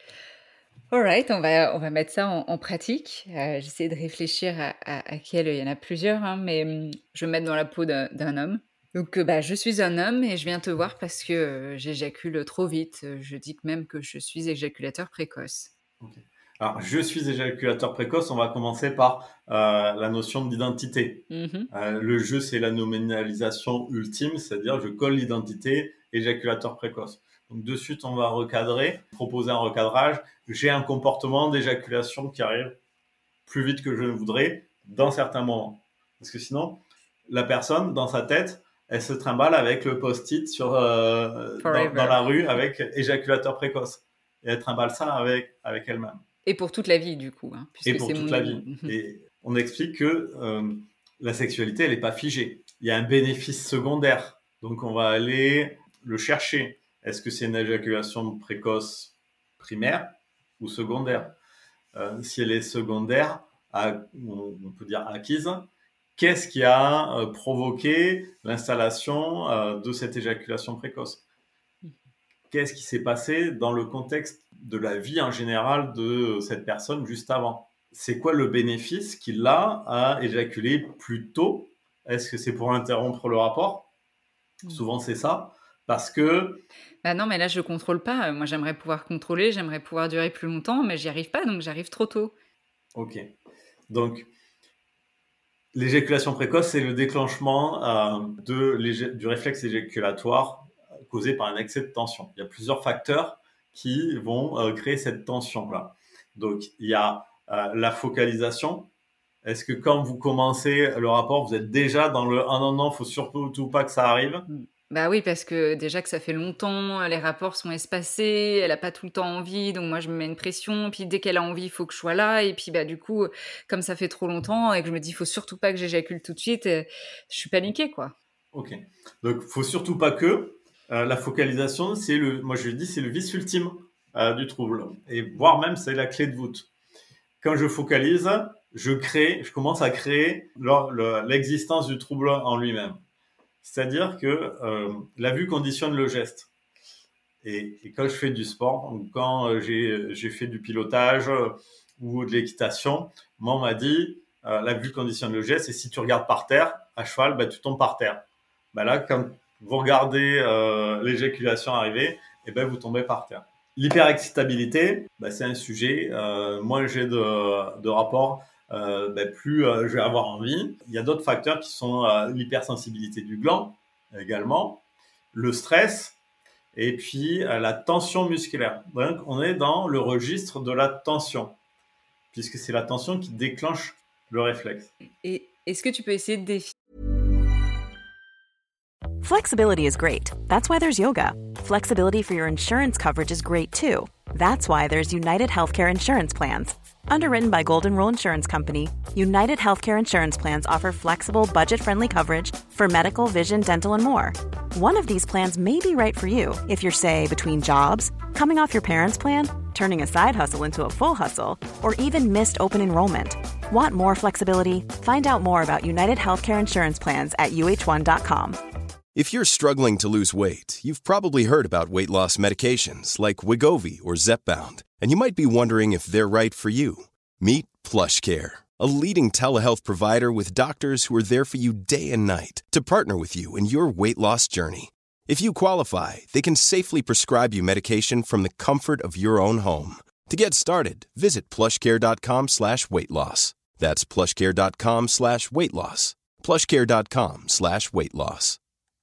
Alright, on va, on va mettre ça en, en pratique. Euh, j'essaie de réfléchir à, à, à quel, il y en a plusieurs, hein, mais hum, je vais me mettre dans la peau d'un, d'un homme. Donc, euh, bah, je suis un homme et je viens te voir parce que euh, j'éjacule trop vite. Je dis même que je suis éjaculateur précoce. Okay. Alors, je suis éjaculateur précoce, on va commencer par euh, la notion d'identité. Mm-hmm. Euh, le jeu, c'est la nominalisation ultime, c'est-à-dire je colle l'identité éjaculateur précoce. Donc, de suite, on va recadrer, proposer un recadrage. J'ai un comportement d'éjaculation qui arrive plus vite que je ne voudrais dans certains moments. Parce que sinon, la personne, dans sa tête, elle se trimballe avec le post-it sur, euh, dans, dans la rue avec éjaculateur précoce. Et elle trimballe ça avec, avec elle-même. Et pour toute la vie, du coup. Hein, et pour c'est toute mon... la vie. Et on explique que euh, la sexualité, elle n'est pas figée. Il y a un bénéfice secondaire. Donc, on va aller le chercher. Est-ce que c'est une éjaculation précoce primaire ou secondaire ? euh, Si elle est secondaire, à, on peut dire acquise, qu'est-ce qui a euh, provoqué l'installation euh, de cette éjaculation précoce ? Qu'est-ce qui s'est passé dans le contexte de la vie en général de cette personne juste avant ? C'est quoi le bénéfice qu'il a à éjaculer plus tôt ? Est-ce que c'est pour interrompre le rapport ? mmh. Souvent, c'est ça. Parce que... Bah non, mais là, je ne contrôle pas. Moi, j'aimerais pouvoir contrôler, j'aimerais pouvoir durer plus longtemps, mais j'y arrive pas, donc j'arrive trop tôt. Ok. Donc, l'éjaculation précoce, c'est le déclenchement euh, de du réflexe éjaculatoire causé par un excès de tension. Il y a plusieurs facteurs qui vont euh, créer cette tension-là. Donc, il y a euh, la focalisation. Est-ce que quand vous commencez le rapport, vous êtes déjà dans le « ah non, non, il ne faut surtout pas que ça arrive » ? Bah oui, parce que déjà que ça fait longtemps, les rapports sont espacés, elle n'a pas tout le temps envie, donc moi je me mets une pression, puis dès qu'elle a envie, il faut que je sois là, et puis bah du coup, comme ça fait trop longtemps, et que je me dis, il faut surtout pas que j'éjacule tout de suite, je suis paniquée, quoi. Ok, donc il faut surtout pas que, euh, la focalisation, c'est le, moi je dis, c'est le vice ultime euh, du trouble, et voire même c'est la clé de voûte. Quand je focalise, je crée, je commence à créer le, le, l'existence du trouble en lui-même. C'est-à-dire que euh, la vue conditionne le geste. Et, et quand je fais du sport, ou quand euh, j'ai, j'ai fait du pilotage euh, ou de l'équitation, moi on m'a dit, euh, la vue conditionne le geste. Et si tu regardes par terre, à cheval, bah, tu tombes par terre. Bah, là, quand vous regardez euh, l'éjaculation arriver, et ben, vous tombez par terre. L'hyperexcitabilité, bah, c'est un sujet. Euh, moins j'ai de, de rapports, euh, bah, plus euh, je vais avoir envie. Il y a d'autres facteurs qui sont euh, l'hypersensibilité du gland également, le stress et puis euh, la tension musculaire. Donc, on est dans le registre de la tension, puisque c'est la tension qui déclenche le réflexe. Et est-ce que tu peux essayer de définir? Flexibility is great. That's why there's yoga. Flexibility for your insurance coverage is great too. That's why there's United Healthcare Insurance Plans. Underwritten by Golden Rule Insurance Company, United Healthcare Insurance Plans offer flexible, budget-friendly coverage for medical, vision, dental, and more. One of these plans may be right for you if you're, say, between jobs, coming off your parents' plan, turning a side hustle into a full hustle, or even missed open enrollment. Want more flexibility? Find out more about United Healthcare Insurance Plans at U H one dot com. If you're struggling to lose weight, you've probably heard about weight loss medications like Wegovy or Zepbound, and you might be wondering if they're right for you. Meet PlushCare, a leading telehealth provider with doctors who are there for you day and night to partner with you in your weight loss journey. If you qualify, they can safely prescribe you medication from the comfort of your own home. To get started, visit plushcare.com slash weight loss. That's plushcare.com slash weight loss. plushcare.com slash weight loss.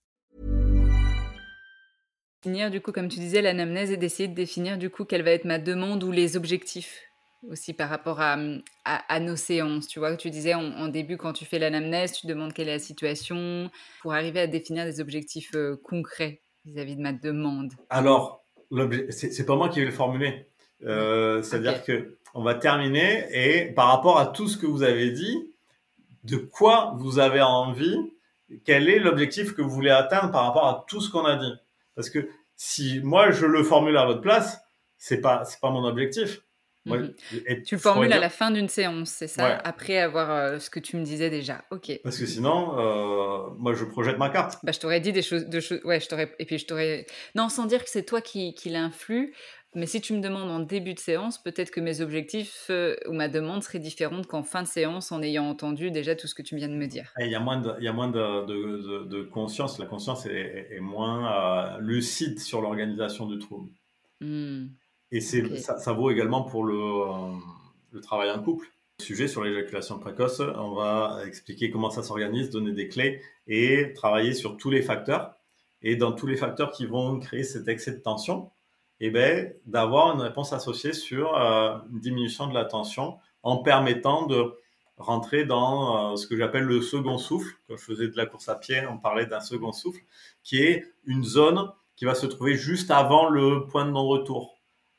Définir, du coup, comme tu disais, l'anamnèse et d'essayer de définir, du coup, quelle va être ma demande ou les objectifs aussi par rapport à, à, à nos séances. Tu vois, tu disais en, en début, quand tu fais l'anamnèse, tu demandes quelle est la situation pour arriver à définir des objectifs euh, concrets vis-à-vis de ma demande. Alors, c'est, c'est pas moi qui vais le formuler. Euh, c'est-à-dire okay. qu'on va terminer et par rapport à tout ce que vous avez dit, de quoi vous avez envie, quel est l'objectif que vous voulez atteindre par rapport à tout ce qu'on a dit. Parce que si moi je le formule à votre place, c'est pas c'est pas mon objectif. Moi, mm-hmm. Tu le formules dire... à la fin d'une séance, c'est ça, ouais. Après avoir euh, ce que tu me disais déjà. Ok. Parce que sinon, euh, moi je projette ma carte. Bah je t'aurais dit des choses, de choses, ouais, je t'aurais et puis je t'aurais non sans dire que c'est toi qui qui l'influe. Mais si tu me demandes en début de séance, peut-être que mes objectifs euh, ou ma demande serait différente qu'en fin de séance en ayant entendu déjà tout ce que tu viens de me dire. Il y a moins de, il y a moins de, de, de, de conscience. La conscience est, est, est moins euh, lucide sur l'organisation du trouble. Mmh. Et c'est, okay. ça, ça vaut également pour le, euh, le travail en couple. Sujet sur l'éjaculation précoce, on va expliquer comment ça s'organise, donner des clés et travailler sur tous les facteurs. Et dans tous les facteurs qui vont créer cet excès de tension, eh ben, d'avoir une réponse associée sur euh, une diminution de la tension en permettant de rentrer dans euh, ce que j'appelle le second souffle. Quand je faisais de la course à pied, on parlait d'un second souffle, qui est une zone qui va se trouver juste avant le point de non-retour.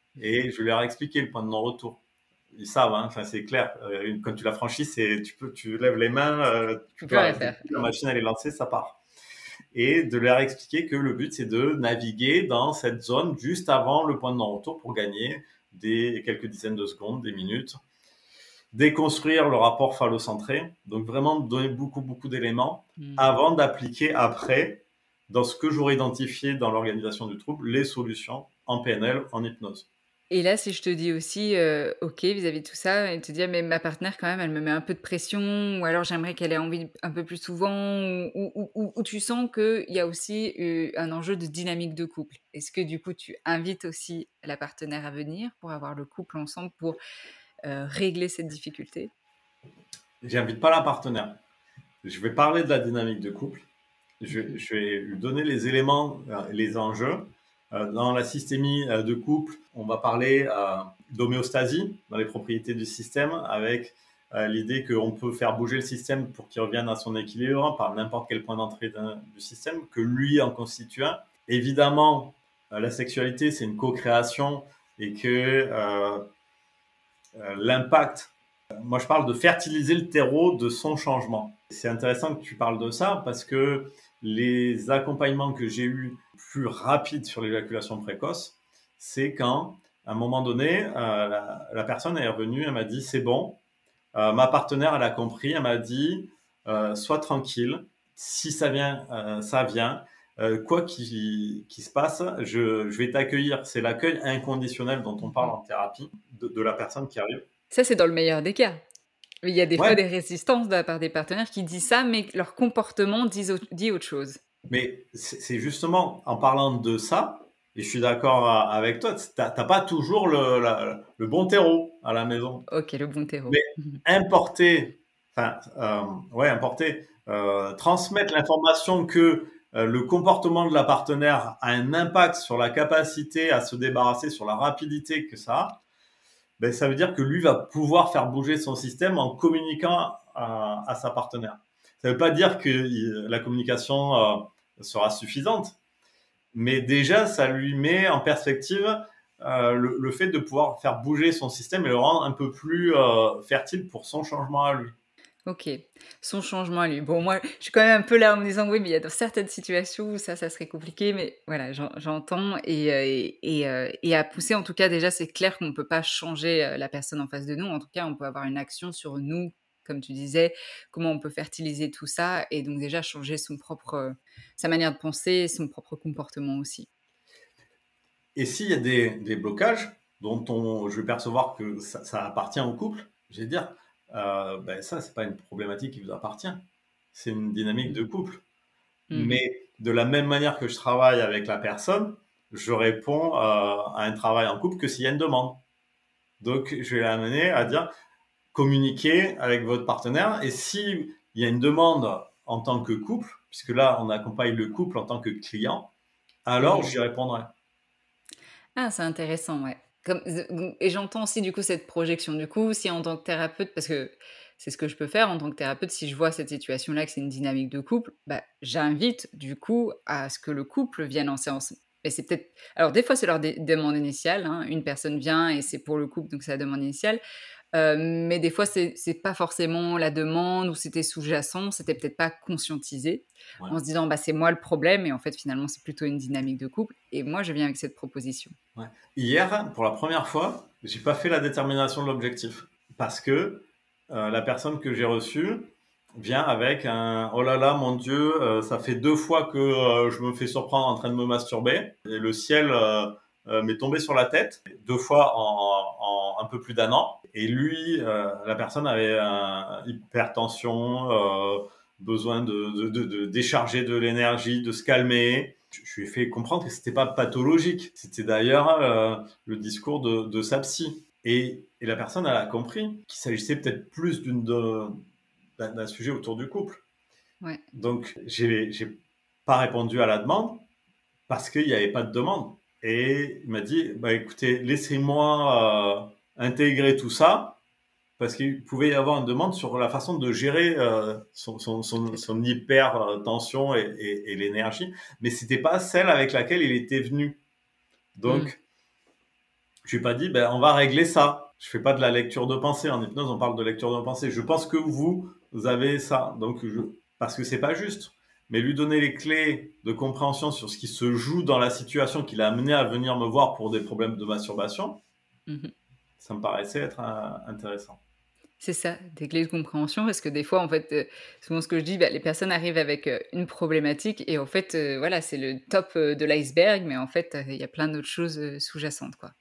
Et je leur ai expliqué le point de non-retour. Ils savent, hein, enfin, c'est clair. Euh, quand tu l'as franchi, c'est, tu, peux, tu lèves les mains, euh, tu peux arrêter. La machine elle est lancée, ça part. Et de leur expliquer que le but, c'est de naviguer dans cette zone juste avant le point de non-retour pour gagner des quelques dizaines de secondes, des minutes. Déconstruire le rapport phallocentré. Donc, vraiment donner beaucoup, beaucoup d'éléments mmh. avant d'appliquer après, dans ce que j'aurais identifié dans l'organisation du trouble, les solutions en P N L, en hypnose. Et là, si je te dis aussi, euh, OK, vis-à-vis de tout ça, et te dire, mais ma partenaire, quand même, elle me met un peu de pression, ou alors j'aimerais qu'elle ait envie un peu plus souvent, ou, ou, ou, ou tu sens qu'il y a aussi euh, un enjeu de dynamique de couple. Est-ce que du coup, tu invites aussi la partenaire à venir pour avoir le couple ensemble, pour euh, régler cette difficulté? J'invite pas la partenaire. Je vais parler de la dynamique de couple. Je, je vais lui donner les éléments, les enjeux. Dans la systémie de couple, on va parler euh, d'homéostasie dans les propriétés du système avec euh, l'idée qu'on peut faire bouger le système pour qu'il revienne à son équilibre par n'importe quel point d'entrée du système, que lui en constitue un. Évidemment, euh, la sexualité, c'est une co-création et que euh, euh, l'impact, moi je parle de fertiliser le terreau de son changement. C'est intéressant que tu parles de ça parce que les accompagnements que j'ai eus plus rapides sur l'éjaculation précoce, c'est quand, à un moment donné, euh, la, la personne est revenue, elle m'a dit « c'est bon ». Euh, ma partenaire, elle a compris, elle m'a dit euh, « sois tranquille, si ça vient, euh, ça vient. Euh, quoi qu'il qui se passe, je, je vais t'accueillir ». C'est l'accueil inconditionnel dont on parle en thérapie de, de la personne qui arrive. Ça, c'est dans le meilleur des cas. Il y a des Ouais, fois des résistances de la part des partenaires qui disent ça, mais leur comportement disent au dit autre chose. mais c'est c'est justement en parlant de ça, et je suis d'accord a- avec toi, t'as t'as pas toujours le, la- le bon terreau à la maison. OK, le bon Mais terreau. Mmh. importer, enfin, euh, ouais, importer, euh, transmettre l'information que euh, le comportement de la partenaire a un impact sur la capacité à se débarrasser, sur la rapidité que ça a, ben, ça veut dire que lui va pouvoir faire bouger son système en communiquant à, à sa partenaire. Ça ne veut pas dire que il- la communication euh, sera suffisante, mais déjà, ça lui met en perspective euh, le, le fait de pouvoir faire bouger son système et le rendre un peu plus euh, fertile pour son changement à lui. OK. Son changement à lui. Bon, moi, je suis quand même un peu là en me disant: «Oui, mais il y a dans certaines situations où ça, ça serait compliqué», mais voilà, j'en j'entends et heu et et heu et à pousser, en tout cas, déjà, c'est clair qu'on ne peut pas changer, heu, la personne en face de nous. En tout cas, on peut avoir une action sur nous, comme tu disais, comment on peut fertiliser tout ça et donc déjà changer son propre, heu, sa manière de penser, son propre comportement aussi. Et s'il y a des, des blocages dont on, je vais percevoir que ça, ça appartient au couple, je vais dire, euh, ben ça, c'est pas une problématique qui vous appartient. C'est une dynamique de Mmh. couple. Mmh. Mais de la même manière que je travaille avec la personne, je réponds euh, à un travail en couple que s'il y a une demande. Donc, je vais l'amener à dire, communiquer avec votre partenaire. Et s'il y a une demande en tant que couple, puisque là, on accompagne le couple en tant que client, alors Mmh. j'y répondrai. Ah, c'est intéressant, ouais. Comme z et j'entends aussi du coup cette projection. Du coup, si en tant que thérapeute parce que c'est ce que je peux faire en tant que thérapeute, si je vois cette situation-là, que c'est une dynamique de couple, bah, j'invite du coup à ce que le couple vienne en séance. Et c'est peut-être alors des fois, c'est leur dé demande initiale, hein. Une personne vient et c'est pour le couple, donc c'est la demande initiale. Heu, mais des fois, c'est c'est pas forcément la demande ou c'était sous-jacent, c'était peut-être pas conscientisé, Ouais. en se disant: «Bah, c'est moi le problème» et en fait, finalement, c'est plutôt une dynamique de couple et moi, je viens avec cette proposition. Ouais. Hier, pour la première fois, j'ai pas fait la détermination de l'objectif parce que euh, la personne que j'ai reçue vient avec un oh là là mon Dieu, euh, ça fait deux fois que euh, je me fais surprendre en train de me masturber et le ciel euh, euh, m'est tombé sur la tête deux fois en, en un peu plus d'un an et lui, euh, la personne avait un hypertension, euh, besoin de, de, de, de décharger de l'énergie, de se calmer. Je lui ai fait comprendre que c'était pas pathologique. C'était d'ailleurs euh, le discours de, de sa psy. Et, et la personne, elle a compris qu'il s'agissait peut-être plus d'une de- d'un, d'un sujet autour du couple. Ouais. Donc, j'ai, j'ai pas répondu à la demande parce qu'il n'y avait pas de demande. Et il m'a dit, bah écoutez, laissez-moi euh, intégrer tout ça parce qu'il pouvait y avoir une demande sur la façon de gérer euh, son, son, son, Peut-être. son hyper tension et, et, et l'énergie, mais c'était pas celle avec laquelle il était venu. Mmh. Donc, je lui ai pas dit, ben, on va régler ça. Je fais pas de la lecture de pensée. En hypnose, on parle de lecture de pensée. Je pense que vous, vous avez ça. Donc, je, parce que c'est pas juste. Mais lui donner les clés de compréhension sur ce qui se joue dans la situation qui l'a amené à venir me voir pour des problèmes de masturbation, Mmh. ça me paraissait être euh, intéressant. C'est ça, des clés de compréhension parce que des fois, en fait, heu, souvent ce que je dis, bah, les personnes arrivent avec, heu, une problématique et en fait, heu, voilà, c'est le top, heu, de l'iceberg, mais en fait, heu, il y a plein d'autres choses, heu, sous-jacentes, quoi.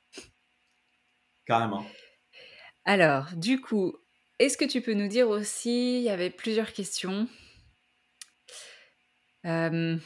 Carrément. Alors, du coup, est-ce que tu peux nous dire aussi il y avait plusieurs questions, hem,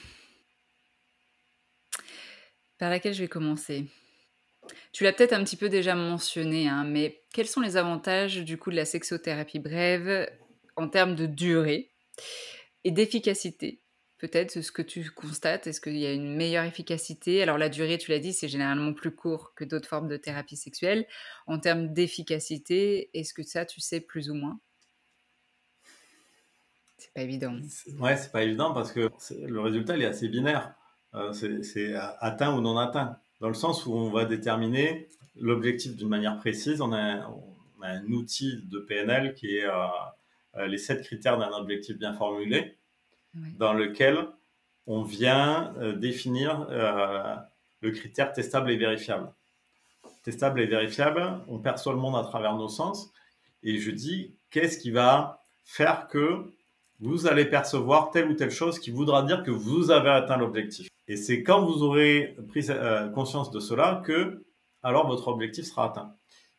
par laquelle je vais commencer? Tu l'as peut-être un petit peu déjà mentionné, hein, mais quels sont les avantages, du coup, de la sexothérapie brève en termes de durée et d'efficacité? Peut-être, c'est ce que tu constates, est-ce qu'il y a une meilleure efficacité? Alors la durée, tu l'as dit, c'est généralement plus court que d'autres formes de thérapie sexuelle. En termes d'efficacité, est-ce que ça, tu sais plus ou moins? C'est pas évident. Ouais, c'est pas évident parce que c'est- le résultat, il est assez binaire. Euh, c'est c'est atteint ou non atteint. Dans le sens où on va déterminer l'objectif d'une manière précise. On a, un- on a un outil de P N L qui est euh, euh, les sept critères d'un objectif bien formulé, Ouais. dans lequel on vient euh, définir euh, le critère testable et vérifiable. Testable et vérifiable, on perçoit le monde à travers nos sens. Et je dis, qu'est-ce qui va faire que vous allez percevoir telle ou telle chose qui voudra dire que vous avez atteint l'objectif. Et c'est quand vous aurez pris euh, conscience de cela que alors votre objectif sera atteint.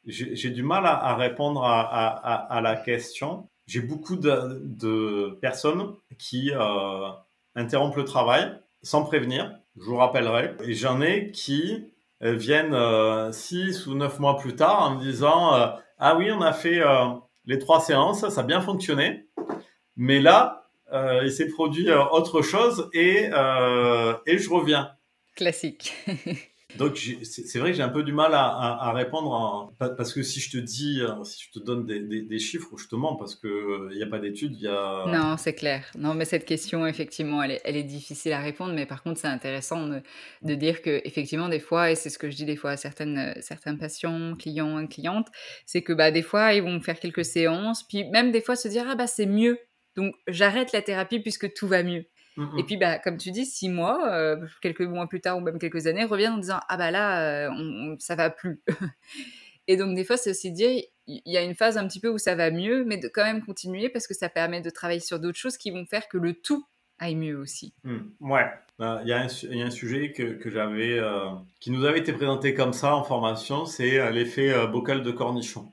j'ai, j'ai du mal à, à répondre à, à, à, à la question. J'ai beaucoup de, de personnes qui euh, interrompent le travail sans prévenir. Je vous rappellerai. Et j'en ai qui euh, viennent euh, six ou neuf mois plus tard en me disant euh, ah oui, on a fait euh, les trois séances, ça a bien fonctionné, mais là euh, il s'est produit euh, autre chose et euh, et je reviens. Classique. Donc j'ai, c'est, c'est vrai que j'ai un peu du mal à, à, à répondre en- pa- parce que si je te dis, euh, si je te donne des, des, des chiffres, je te mens parce que il n'y a pas d'études, il y a. Non, c'est clair. Non, mais cette question, effectivement, elle est, elle est difficile à répondre, mais par contre, c'est intéressant de, de dire que, effectivement, des fois, et c'est ce que je dis des fois à certaines, euh, certains patients, clients et clientes, c'est que bah, des fois, ils vont faire quelques séances, puis même des fois se dire, ah bah c'est mieux, donc j'arrête la thérapie puisque tout va mieux. Mm, Et mm. puis, bah, comme tu dis, six mois, euh, quelques mois plus tard ou même quelques années, reviennent en disant, ah bah là, euh, on- on- ça va plus. Et donc, des fois, c'est aussi dire, il y a une phase un petit peu où ça va mieux, mais de quand même continuer parce que ça permet de travailler sur d'autres choses qui vont faire que le tout aille mieux aussi. Hmm, ouais. Euh, Il y a un, su- il y a un sujet que, que j'avais, euh, qui nous avait été présenté comme ça en formation, c'est euh, l'effet euh, bocal de cornichon.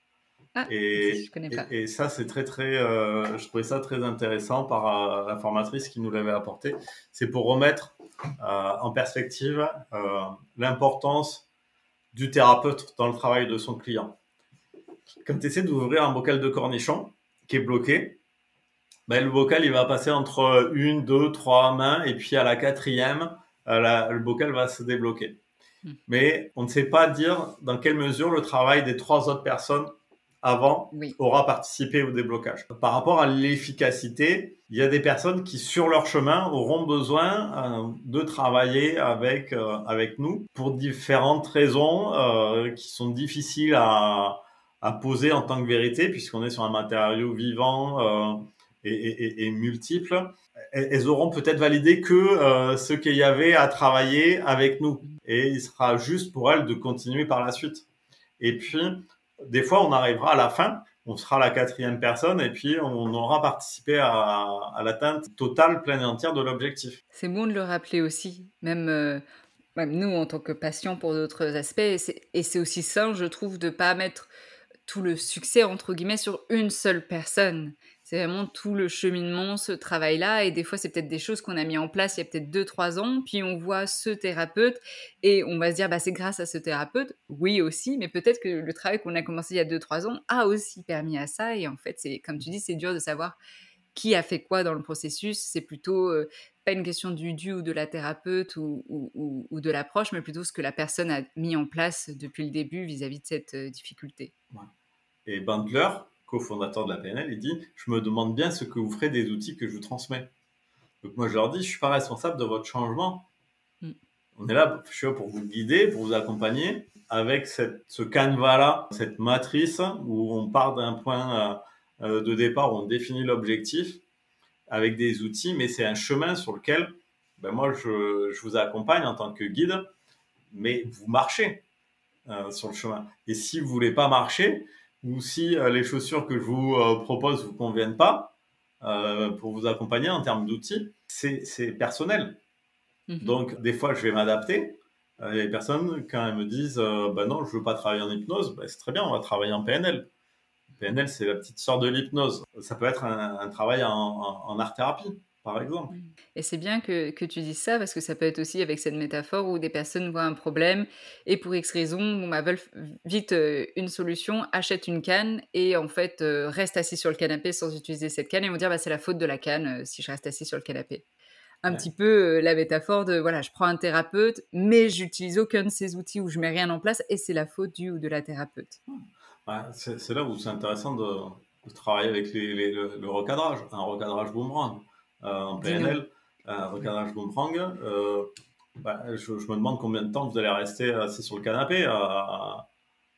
Ah, ça, je Et, connais pas. et, et ça, c'est très, très, euh, je trouvais ça très intéressant par euh, la formatrice qui nous l'avait apporté. C'est pour remettre euh, en perspective euh, l'importance du thérapeute dans le travail de son client. Quand tu essaies d'ouvrir un bocal de cornichon qui est bloqué, ben, le bocal, il va passer entre une, deux, trois mains, et puis à la quatrième, euh, la- le bocal va se débloquer. Hmm. Mais on ne sait pas dire dans quelle mesure le travail des trois autres personnes avant Oui. aura participé au déblocage. Par rapport à l'efficacité, il y a des personnes qui, sur leur chemin, auront besoin euh, de travailler avec, euh, avec nous pour différentes raisons euh, qui sont difficiles à, à poser en tant que vérité, puisqu'on est sur un matériau vivant euh, et, et, et multiple. Elles auront peut-être validé que euh, ce qu'il y avait à travailler avec nous. Et il sera juste pour elles de continuer par la suite. Et puis, des fois, on arrivera à la fin, on sera la quatrième personne et puis on aura participé à, à l'atteinte totale, pleine et entière de l'objectif. C'est bon de le rappeler aussi, même, euh, même nous en tant que patients pour d'autres aspects. Et c'est, et c'est aussi sain, je trouve, de ne pas mettre tout le succès, entre guillemets, sur une seule personne. C'est vraiment tout le cheminement, ce travail-là. Et des fois, c'est peut-être des choses qu'on a mis en place il y a peut-être deux, trois ans. Puis on voit ce thérapeute et on va se dire, bah, c'est grâce à ce thérapeute. Oui aussi, mais peut-être que le travail qu'on a commencé il y a deux, trois ans a aussi permis à ça. Et en fait, c'est, comme tu dis, c'est dur de savoir qui a fait quoi dans le processus. C'est plutôt euh, pas une question du du ou de la thérapeute ou, ou, ou, ou de l'approche, mais plutôt ce que la personne a mis en place depuis le début vis-à-vis de cette euh, difficulté. Ouais. Et Bandler, cofondateur de la P N L, il dit « Je me demande bien ce que vous ferez des outils que je vous transmets. » Donc moi, je leur dis « Je suis pas responsable de votre changement. Mm. On est là, je suis là pour vous guider, pour vous accompagner avec cette, ce canevas-là, cette matrice où on part d'un point euh, de départ, où on définit l'objectif avec des outils, mais c'est un chemin sur lequel ben moi, je, je vous accompagne en tant que guide, mais vous marchez euh, sur le chemin. Et si vous voulez pas marcher, ou si euh, les chaussures que je vous euh, propose vous conviennent pas, euh, pour vous accompagner en termes d'outils, c'est, c'est personnel. Mm-hmm. Donc, des fois, je vais m'adapter. Il y a des personnes, quand elles me disent euh, bah non, je veux pas travailler en hypnose, bah, c'est très bien, on va travailler en P N L. P N L, c'est la petite sœur de l'hypnose. Ça peut être un, un travail en, en, en art-thérapie, par exemple. Et c'est bien que, que tu dises ça, parce que ça peut être aussi avec cette métaphore où des personnes voient un problème et pour X raison, bon, bah, veulent vite euh, une solution, achètent une canne et en fait euh, restent assis sur le canapé sans utiliser cette canne et vont dire bah, c'est la faute de la canne euh, si je reste assis sur le canapé. Un ouais. petit peu euh, la métaphore de voilà, je prends un thérapeute, mais j'utilise aucun de ces outils où je mets rien en place et c'est la faute du ou de la thérapeute. Ouais, c'est, c'est là où c'est intéressant de, de travailler avec les, les, le, le recadrage, un recadrage boomerang euh, en P N L, un recadrage boomerang. Euh, bah, je, je me demande combien de temps vous allez rester assis sur le canapé à, à,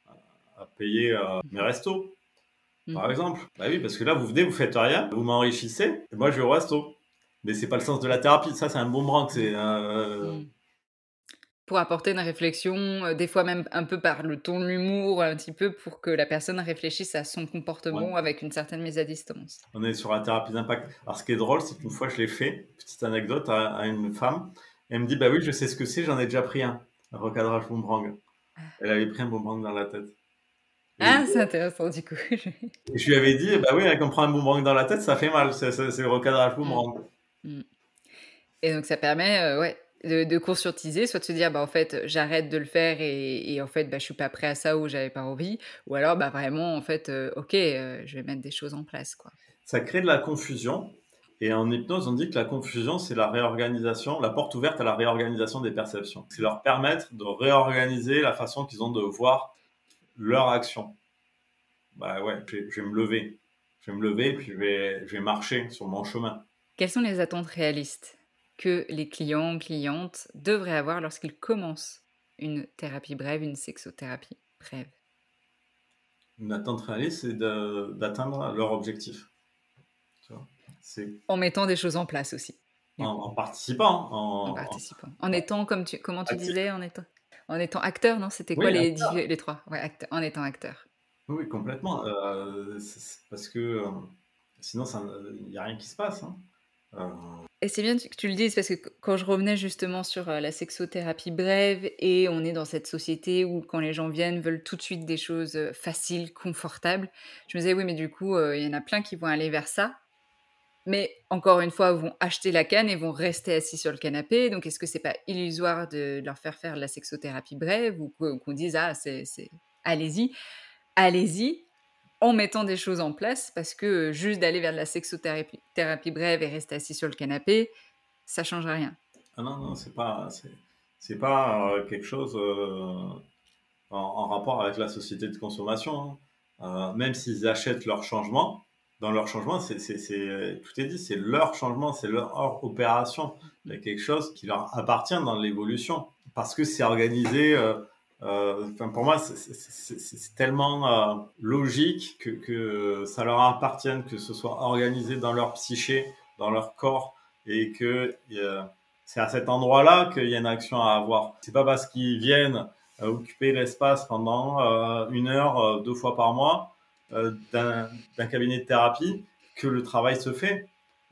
à payer euh, mes restos, mmh. par exemple. Bah oui, parce que là, vous venez, vous faites rien, vous m'enrichissez, et moi, je vais au resto. Mais c'est pas le sens de la thérapie. Ça, c'est un boomerang. C'est euh... mmh. Pour apporter une réflexion, euh, des fois même un peu par le ton de l'humour, un petit peu pour que la personne réfléchisse à son comportement ouais. avec une certaine mise à distance. On est sur la thérapie d'impact. Alors, ce qui est drôle, c'est qu'une fois, je l'ai fait, petite anecdote, à, à une femme. Elle me dit, bah oui, je sais ce que c'est, j'en ai déjà pris un, un recadrage boomerang. Elle avait pris un boomerang dans la tête. Et, Ah, c'est intéressant du coup. et je lui avais dit, bah oui, quand on prend un boomerang dans la tête, ça fait mal, c'est, c'est, c'est le recadrage Mmh. boomerang. Mmh. Et donc ça permet, heu, ouais, de de conscientiser, soit de se dire: «Bah, en fait, j'arrête de le faire et et en fait, bah, je suis pas prêt à ça ou j'avais pas envie», ou alors, bah, vraiment en fait, heu, OK, heu, je vais mettre des choses en place, quoi. Ça crée de la confusion. Et en hypnose, on dit que la confusion, c'est la réorganisation, la porte ouverte à la réorganisation des perceptions. C'est leur permettre de réorganiser la façon qu'ils ont de voir leur action. Bah ouais, je vais, je vais me lever. Je vais me lever, puis je vais, je vais marcher sur mon chemin. Quelles sont les attentes réalistes que les clients, clientes devraient avoir lorsqu'ils commencent une thérapie brève, une sexothérapie brève? Une attente réaliste, c'est de- d'atteindre leur objectif. Tu vois, c'est En mettant des choses en place aussi, en, du coup, en participant, en en, en participant. En étant comme tu comment tu actif. disais? En étant en étant acteur, non? C'était quoi Oui, les acteur. diff les trois? Ouais, acteur en étant acteur. Oui, complètement. Euh, c'est- c'est parce que euh, sinon, il n'y a rien qui se passe. Hein. Euh, Et c'est bien tu que tu le dises parce que q quand je revenais justement sur, heu, la sexothérapie brève et on est dans cette société où quand les gens viennent, veulent tout de suite des choses, heu, faciles, confortables. Je me disais: «Oui, mais du coup, heu, il y en a plein qui vont aller vers ça, mais encore une fois, vont acheter la canne et vont rester assis sur le canapé. Donc est-ce que c'est pas illusoire de leur faire faire de la sexothérapie brève ou que qu'on dise: "Ah c'est c'est allez-y"?» Allez-y, en mettant des choses en place parce que, heu, juste d'aller vers de la sexothérapie thérapie brève et rester assis sur le canapé, ça change rien. ah non, non, c'est pas, c'est, c'est pas euh, quelque chose euh, en, en rapport avec la société de consommation. Hein. Euh, même s'ils achètent leur changement, dans leur changement, c'est, c'est, c'est, tout est dit, c'est leur changement, c'est leur opération. Il y a quelque chose qui leur appartient dans l'évolution. Parce que c'est organisé, euh, euh, enfin, pour moi, c'est, c'est, c'est, c'est tellement euh, logique que, que ça leur appartienne, que ce soit organisé dans leur psyché, dans leur corps, et que euh, c'est à cet endroit-là qu'il y a une action à avoir. C'est pas parce qu'ils viennent euh, occuper l'espace pendant euh, une heure, euh, deux fois par mois euh, d'un, d'un cabinet de thérapie que le travail se fait.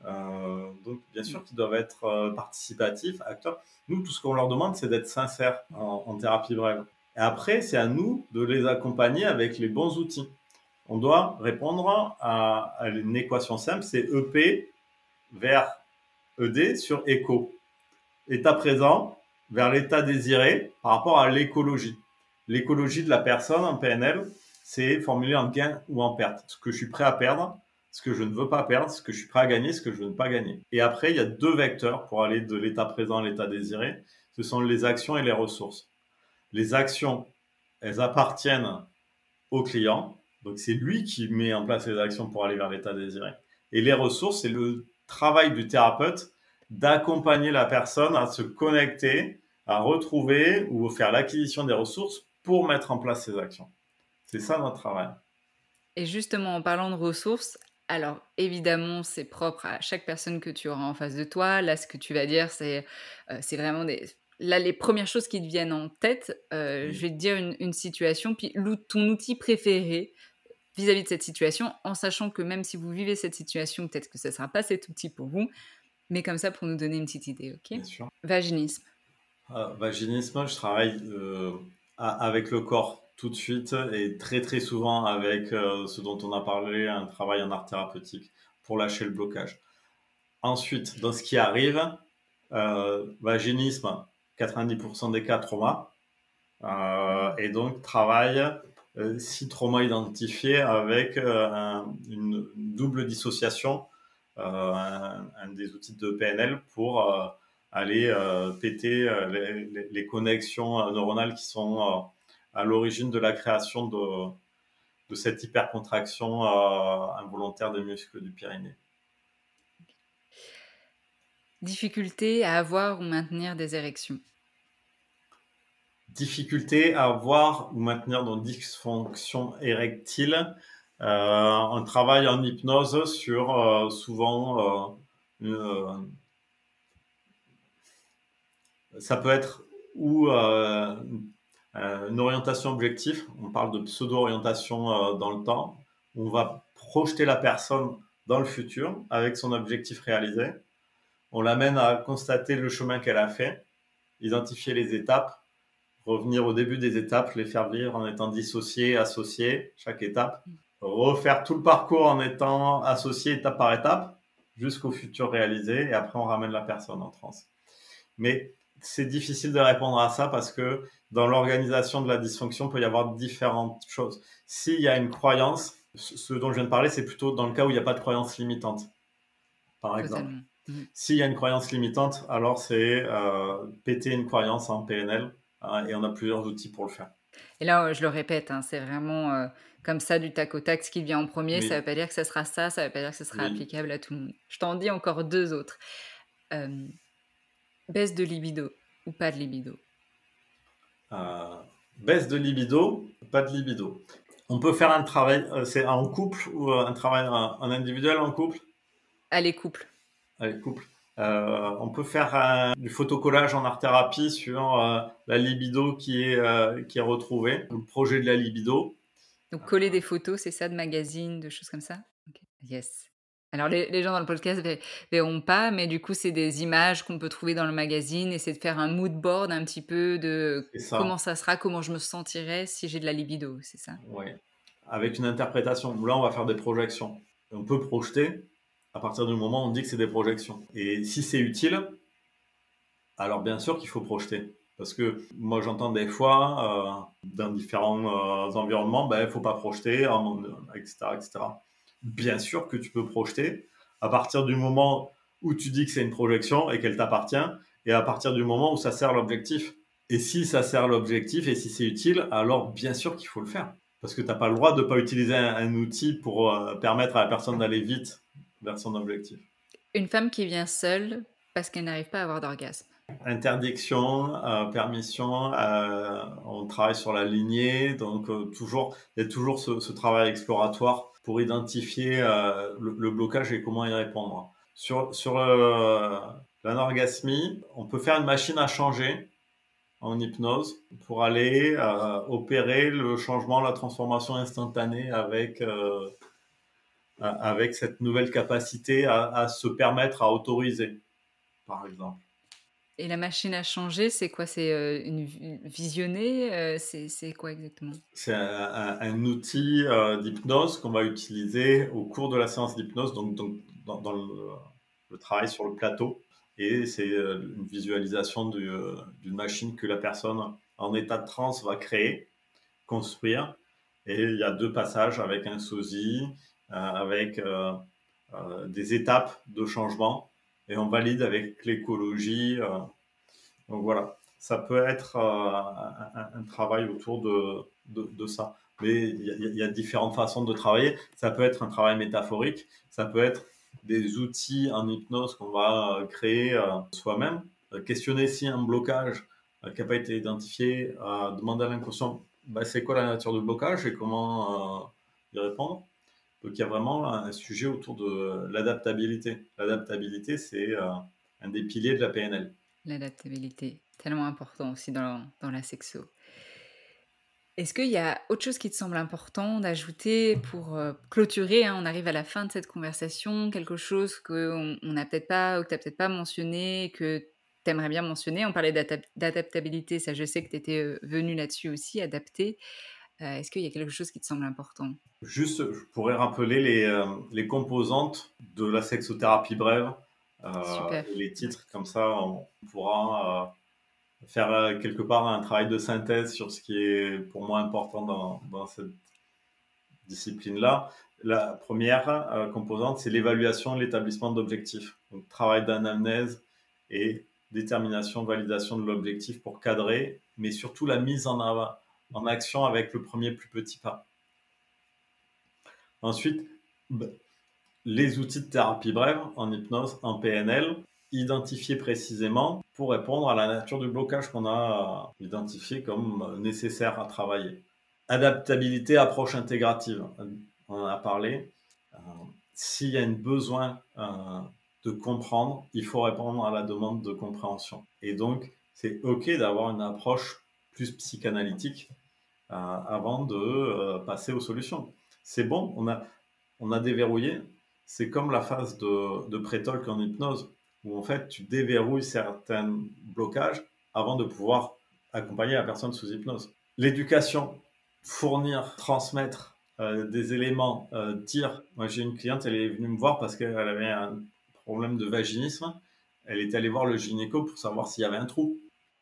Euh, donc, bien Mmh. sûr qu'ils doivent être euh, participatifs, acteurs. Nous, tout ce qu'on leur demande, c'est d'être sincères en, en thérapie brève. Et après, c'est à nous de les accompagner avec les bons outils. On doit répondre à, à une équation simple, c'est E P vers E D sur écho. État présent vers l'état désiré par rapport à l'écologie. L'écologie de la personne en P N L, c'est formulé en gain ou en perte. Ce que je suis prêt à perdre, ce que je ne veux pas perdre, ce que je suis prêt à gagner, ce que je ne veux pas gagner. Et après, il y a deux vecteurs pour aller de l'état présent à l'état désiré. Ce sont les actions et les ressources. Les actions, elles appartiennent au client. Donc, c'est lui qui met en place les actions pour aller vers l'état désiré. Et les ressources, c'est le travail du thérapeute d'accompagner la personne à se connecter, à retrouver ou faire l'acquisition des ressources pour mettre en place ces actions. C'est ça notre travail. Et justement, en parlant de ressources, alors évidemment, c'est propre à chaque personne que tu auras en face de toi. Là, ce que tu vas dire, c'est, heu, c'est vraiment des là, les premières choses qui te viennent en tête, heu, je Oui. vais te dire une une situation, puis l'out ton outil préféré vis-à-vis de cette situation, en sachant que même si vous vivez cette situation, peut-être que ça ne sera pas cet outil pour vous, mais comme ça pour nous donner une petite idée, OK? Bien sûr. Vaginisme. Euh, vaginisme, je travaille euh, à- avec le corps tout de suite et très très souvent avec euh, ce dont on a parlé, un travail en art thérapeutique pour lâcher le blocage. Ensuite, dans ce qui arrive, euh, vaginisme, quatre-vingt-dix pour cent des cas trauma. Euh, et donc, travail, euh, si trauma identifié, avec euh, un- une double dissociation, euh, un, un des outils de P N L pour euh, aller euh, péter euh, les, les- les connexions euh, neuronales qui sont euh, à l'origine de la création de, de cette hypercontraction euh, involontaire des muscles du périnée. Difficulté à avoir ou maintenir des érections. Difficulté à avoir ou maintenir dans dysfonction érectile. Euh, on travaille en hypnose sur euh, souvent, euh, une, euh, ça peut être ou euh, euh, une orientation objectif. On parle de pseudo-orientation euh, dans le temps. On va projeter la personne dans le futur avec son objectif réalisé. On l'amène à constater le chemin qu'elle a fait, identifier les étapes, revenir au début des étapes, les faire vivre en étant dissociés, associés, chaque étape, refaire tout le parcours en étant associé étape par étape, jusqu'au futur réalisé, et après on ramène la personne en transe. Mais c'est difficile de répondre à ça parce que dans l'organisation de la dysfonction, il peut y avoir différentes choses. S'il y a une croyance, ce dont je viens de parler, c'est plutôt dans le cas où il n'y a pas de croyance limitante, par exemple. Totalement. Mmh. S'il y a une croyance limitante, alors c'est euh, péter une croyance en P N L, hein, et on a plusieurs outils pour le faire. Et là, je le répète, hein, c'est vraiment euh, comme ça du tac au tac ce qui vient en premier. Oui. Ça ne veut pas dire que ça sera ça, ça ne veut pas dire que ce sera Oui. applicable à tout le monde. Je t'en dis encore deux autres. Euh, baisse de libido ou pas de libido? Euh, baisse de libido, pas de libido. On peut faire un travail, euh, c'est en couple ou euh, un travail en, en individuel en couple? Allez, couple. Allez, couple. Euh, on peut faire un, du photocollage en art-thérapie sur euh, la libido qui est, euh, qui est retrouvée, le projet de la libido. Donc, coller des photos, c'est ça, de magazines, de choses comme ça? Okay. Yes. Alors, les, les gens dans le podcast ne verront pas, mais du coup, c'est des images qu'on peut trouver dans le magazine et c'est de faire un mood board un petit peu de C'est ça. Comment ça sera, comment je me sentirais si j'ai de la libido, c'est ça? Oui, avec une interprétation. Là, on va faire des projections. On peut projeter à partir du moment où on dit que c'est des projections. Et si c'est utile, alors bien sûr qu'il faut projeter. Parce que moi, j'entends des fois, euh, dans différents euh, environnements, ben, il ne faut pas projeter, et cetera, et cetera. Bien sûr que tu peux projeter à partir du moment où tu dis que c'est une projection et qu'elle t'appartient, et à partir du moment où ça sert l'objectif. Et si ça sert l'objectif et si c'est utile, alors bien sûr qu'il faut le faire. Parce que tu n'as pas le droit de ne pas utiliser un, un outil pour euh, permettre à la personne d'aller vite vers son objectif. Une femme qui vient seule parce qu'elle n'arrive pas à avoir d'orgasme. Interdiction, euh, permission, euh, on travaille sur la lignée, donc euh, toujours, il y a toujours ce, ce travail exploratoire pour identifier euh, le, le blocage et comment y répondre. Sur, sur euh, l'anorgasmie, on peut faire une machine à changer en hypnose pour aller euh, opérer le changement, la transformation instantanée avec, euh, avec cette nouvelle capacité à, à se permettre à autoriser, par exemple. Et la machine à changer, c'est quoi? C'est euh, une, une visionnée euh, c'est, c'est quoi exactement? C'est un, un, un outil euh, d'hypnose qu'on va utiliser au cours de la séance d'hypnose, donc, donc dans, dans le, le travail sur le plateau. Et c'est euh, une visualisation du, euh, d'une machine que la personne en état de transe va créer, construire. Et il y a deux passages avec un sosie, euh, avec euh, euh, des étapes de changement. Et on valide avec l'écologie. Euh, donc voilà. Ça peut être euh, un, un travail autour de, de, de ça. Mais il y, y a différentes façons de travailler. Ça peut être un travail métaphorique, ça peut être des outils en hypnose qu'on va créer euh, soi-même. Euh, questionner si un blocage euh, qui n'a pas été identifié, euh, demander à l'inconscient bah, c'est quoi la nature du blocage et comment euh, y répondre. Donc il y a vraiment un sujet autour de l'adaptabilité. L'adaptabilité, c'est euh, un des piliers de la P N L. L'adaptabilité, tellement important aussi dans, dans la sexo. Est-ce qu'il y a autre chose qui te semble important d'ajouter pour euh, clôturer, hein, on arrive à la fin de cette conversation, quelque chose qu'on n'a peut-être pas ou que tu n'as peut-être pas mentionné, que tu aimerais bien mentionner. On parlait d'adap- d'adaptabilité, ça je sais que tu étais euh, venu là-dessus aussi, adapter. Euh, est-ce qu'il y a quelque chose qui te semble important? Juste, je pourrais rappeler les, euh, les composantes de la sexothérapie brève, euh, Super. et les titres, comme ça on pourra euh, faire euh, quelque part un travail de synthèse sur ce qui est pour moi important dans, dans cette discipline-là. La première euh, composante, c'est l'évaluation et l'établissement d'objectifs. Donc, travail d'anamnèse et détermination, validation de l'objectif pour cadrer, mais surtout la mise en, av- en action avec le premier plus petit pas. Ensuite, les outils de thérapie brève en hypnose, en P N L, identifiés précisément pour répondre à la nature du blocage qu'on a identifié comme nécessaire à travailler. Adaptabilité, approche intégrative, on en a parlé. Euh, s'il y a un besoin euh, de comprendre, il faut répondre à la demande de compréhension. Et donc, c'est OK d'avoir une approche plus psychanalytique euh, avant de euh, passer aux solutions. C'est bon, on a, on a déverrouillé. C'est comme la phase de, de pré-talk en hypnose, où en fait, tu déverrouilles certains blocages avant de pouvoir accompagner la personne sous hypnose. L'éducation, fournir, transmettre euh, des éléments, euh, dire. Moi, j'ai une cliente, elle est venue me voir parce qu'elle avait un problème de vaginisme. Elle était allée voir le gynéco pour savoir s'il y avait un trou.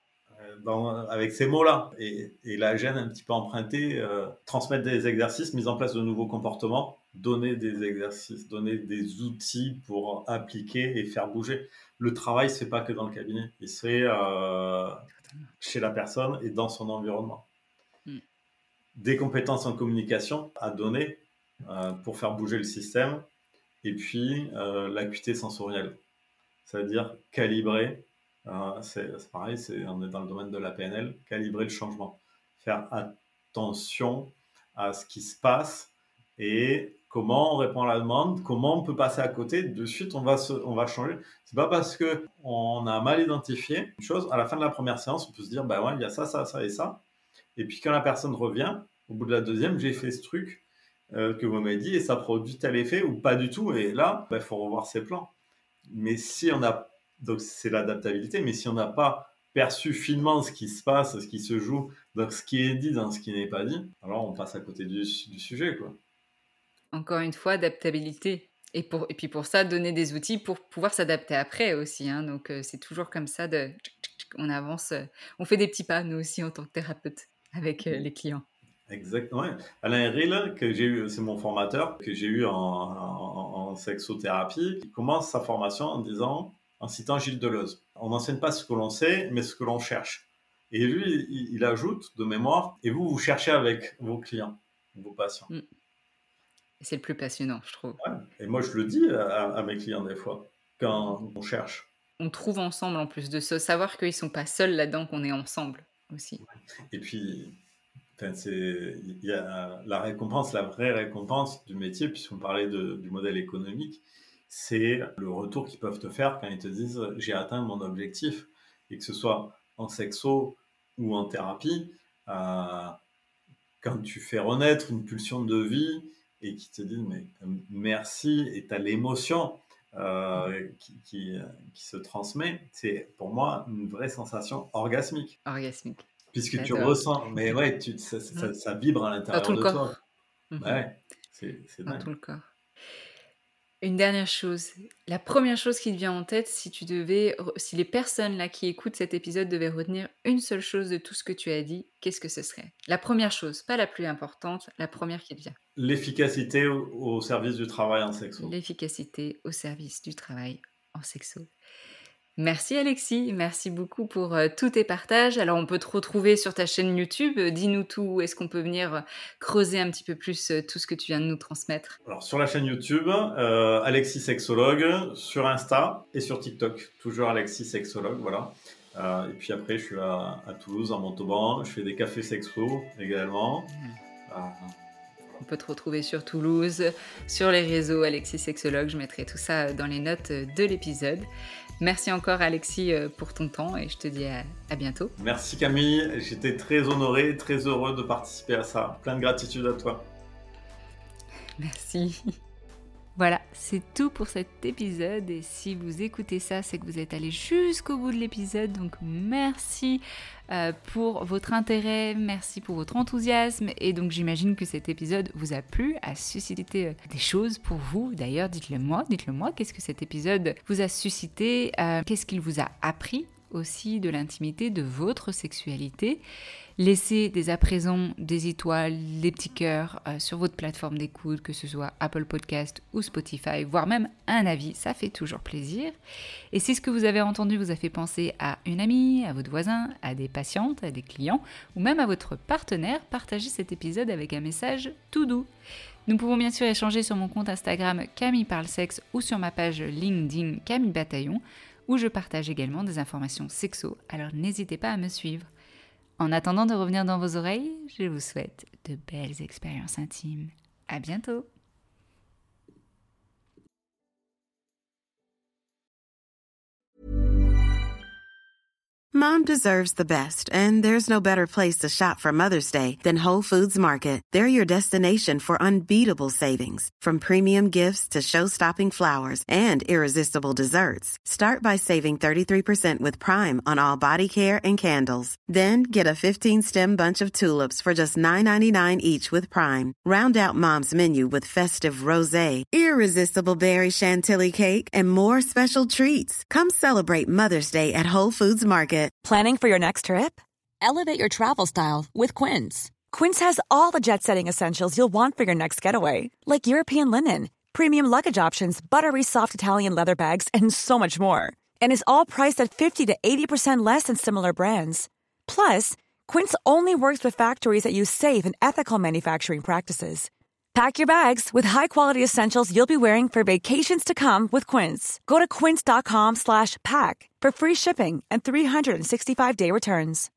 Dans, avec ces mots-là, et, et la gêne un petit peu empruntée, euh, transmettre des exercices, mise en place de nouveaux comportements, donner des exercices, donner des outils pour appliquer et faire bouger. Le travail, c'est pas que dans le cabinet, il se fait euh, chez la personne et dans son environnement. Mm. Des compétences en communication à donner euh, pour faire bouger le système, et puis euh, l'acuité sensorielle, c'est-à-dire calibrer. Euh, c'est, c'est pareil, c'est, on est dans le domaine de la P N L, calibrer le changement, faire attention à ce qui se passe et comment on répond à la demande, comment on peut passer à côté. De suite, on va, se, on va changer. C'est pas parce qu'on a mal identifié une chose, à la fin de la première séance, on peut se dire, bah ouais, il y a ça, ça, ça et ça. Et puis quand la personne revient, au bout de la deuxième, j'ai fait ce truc euh, que vous m'avez dit et ça produit tel effet ou pas du tout. Et là, il bah, faut revoir ses plans. Mais si on a, donc c'est l'adaptabilité, mais si on n'a pas perçu finement ce qui se passe, ce qui se joue, donc ce qui est dit dans ce qui n'est pas dit, alors on passe à côté du, du sujet, quoi. Encore une fois, adaptabilité. Et, pour, et puis pour ça, donner des outils pour pouvoir s'adapter après aussi. Hein. Donc euh, c'est toujours comme ça, de, on avance, euh, on fait des petits pas, nous aussi, en tant que thérapeute, avec euh, les clients. Exactement. Ouais. Alain Héril, que j'ai eu, c'est mon formateur, que j'ai eu en, en, en sexothérapie, qui commence sa formation en disant, en citant Gilles Deleuze, on n'enseigne pas ce que l'on sait, mais ce que l'on cherche. Et lui, il, il ajoute de mémoire, et vous, vous cherchez avec vos clients, vos patients. Mm. C'est le plus passionnant, je trouve. Ouais. Et moi, je le dis à, à mes clients des fois, quand on cherche. On trouve ensemble, en plus de se savoir qu'ils ne sont pas seuls là-dedans, qu'on est ensemble aussi. Et puis, enfin, c'est, il y a la récompense, la vraie récompense du métier, puisqu'on parlait de, du modèle économique, c'est le retour qu'ils peuvent te faire quand ils te disent « j'ai atteint mon objectif ». Et que ce soit en sexo ou en thérapie, euh, quand tu fais renaître une pulsion de vie et qu'ils te disent « mais merci » et tu as l'émotion euh, qui, qui, qui se transmet, c'est pour moi une vraie sensation orgasmique. Orgasmique. Puisque tu ressens, mais ouais, tu, ça, ça, ça vibre à l'intérieur dans tout de le toi. corps. Mmh. Ouais, c'est, c'est dans dingue. tout le corps. Une dernière chose, la première chose qui te vient en tête, si tu devais, si les personnes là qui écoutent cet épisode devaient retenir une seule chose de tout ce que tu as dit, qu'est-ce que ce serait ? La première chose, pas la plus importante, la première qui te vient. L'efficacité au, au service du travail en sexo. L'efficacité au service du travail en sexo. Merci Alexis, merci beaucoup pour euh, tous tes partages. Alors on peut te retrouver sur ta chaîne YouTube, dis-nous tout, où est-ce qu'on peut venir creuser un petit peu plus euh, tout ce que tu viens de nous transmettre ? Alors sur la chaîne YouTube, euh, Alexis Sexologue, sur Insta et sur TikTok, toujours Alexis Sexologue, voilà. Euh, et puis après je suis à, à Toulouse, en Montauban, je fais des cafés sexo également. Mmh. Euh, On peut te retrouver sur Toulouse, sur les réseaux Alexis Sexologue, je mettrai tout ça dans les notes de l'épisode. Merci encore Alexis pour ton temps et je te dis à, à bientôt. Merci Camille, j'étais très honoré, très heureux de participer à ça. Plein de gratitude à toi. Merci. Voilà, c'est tout pour cet épisode et si vous écoutez ça, c'est que vous êtes allé jusqu'au bout de l'épisode, donc merci euh, pour votre intérêt, merci pour votre enthousiasme et donc j'imagine que cet épisode vous a plu, a suscité euh, des choses pour vous. D'ailleurs, dites-le moi, dites-le moi, qu'est-ce que cet épisode vous a suscité, euh, qu'est-ce qu'il vous a appris aussi de l'intimité de votre sexualité. Laissez dès à présent des étoiles, des petits cœurs euh, sur votre plateforme d'écoute, que ce soit Apple Podcast ou Spotify, voire même un avis, ça fait toujours plaisir. Et si ce que vous avez entendu vous a fait penser à une amie, à votre voisin, à des patientes, à des clients, ou même à votre partenaire, partagez cet épisode avec un message tout doux. Nous pouvons bien sûr échanger sur mon compte Instagram Camille Parle Sexe ou sur ma page LinkedIn Camille Bataillon, où je partage également des informations sexo, alors n'hésitez pas à me suivre. En attendant de revenir dans vos oreilles, je vous souhaite de belles expériences intimes. À bientôt! Mom deserves the best, and there's no better place to shop for Mother's Day than Whole Foods Market. They're your destination for unbeatable savings, from premium gifts to show-stopping flowers and irresistible desserts. Start by saving thirty-three percent with Prime on all body care and candles. Then get a fifteen-stem bunch of tulips for just nine ninety-nine each with Prime. Round out Mom's menu with festive rosé, irresistible berry chantilly cake, and more special treats. Come celebrate Mother's Day at Whole Foods Market. Planning for your next trip? Elevate your travel style with Quince. Quince has all the jet-setting essentials you'll want for your next getaway, like European linen, premium luggage options, buttery soft Italian leather bags, and so much more. And is all priced at fifty to eighty percent less than similar brands. Plus, Quince only works with factories that use safe and ethical manufacturing practices. Pack your bags with high-quality essentials you'll be wearing for vacations to come with Quince. Go to quince.com slash pack for free shipping and three sixty-five day returns.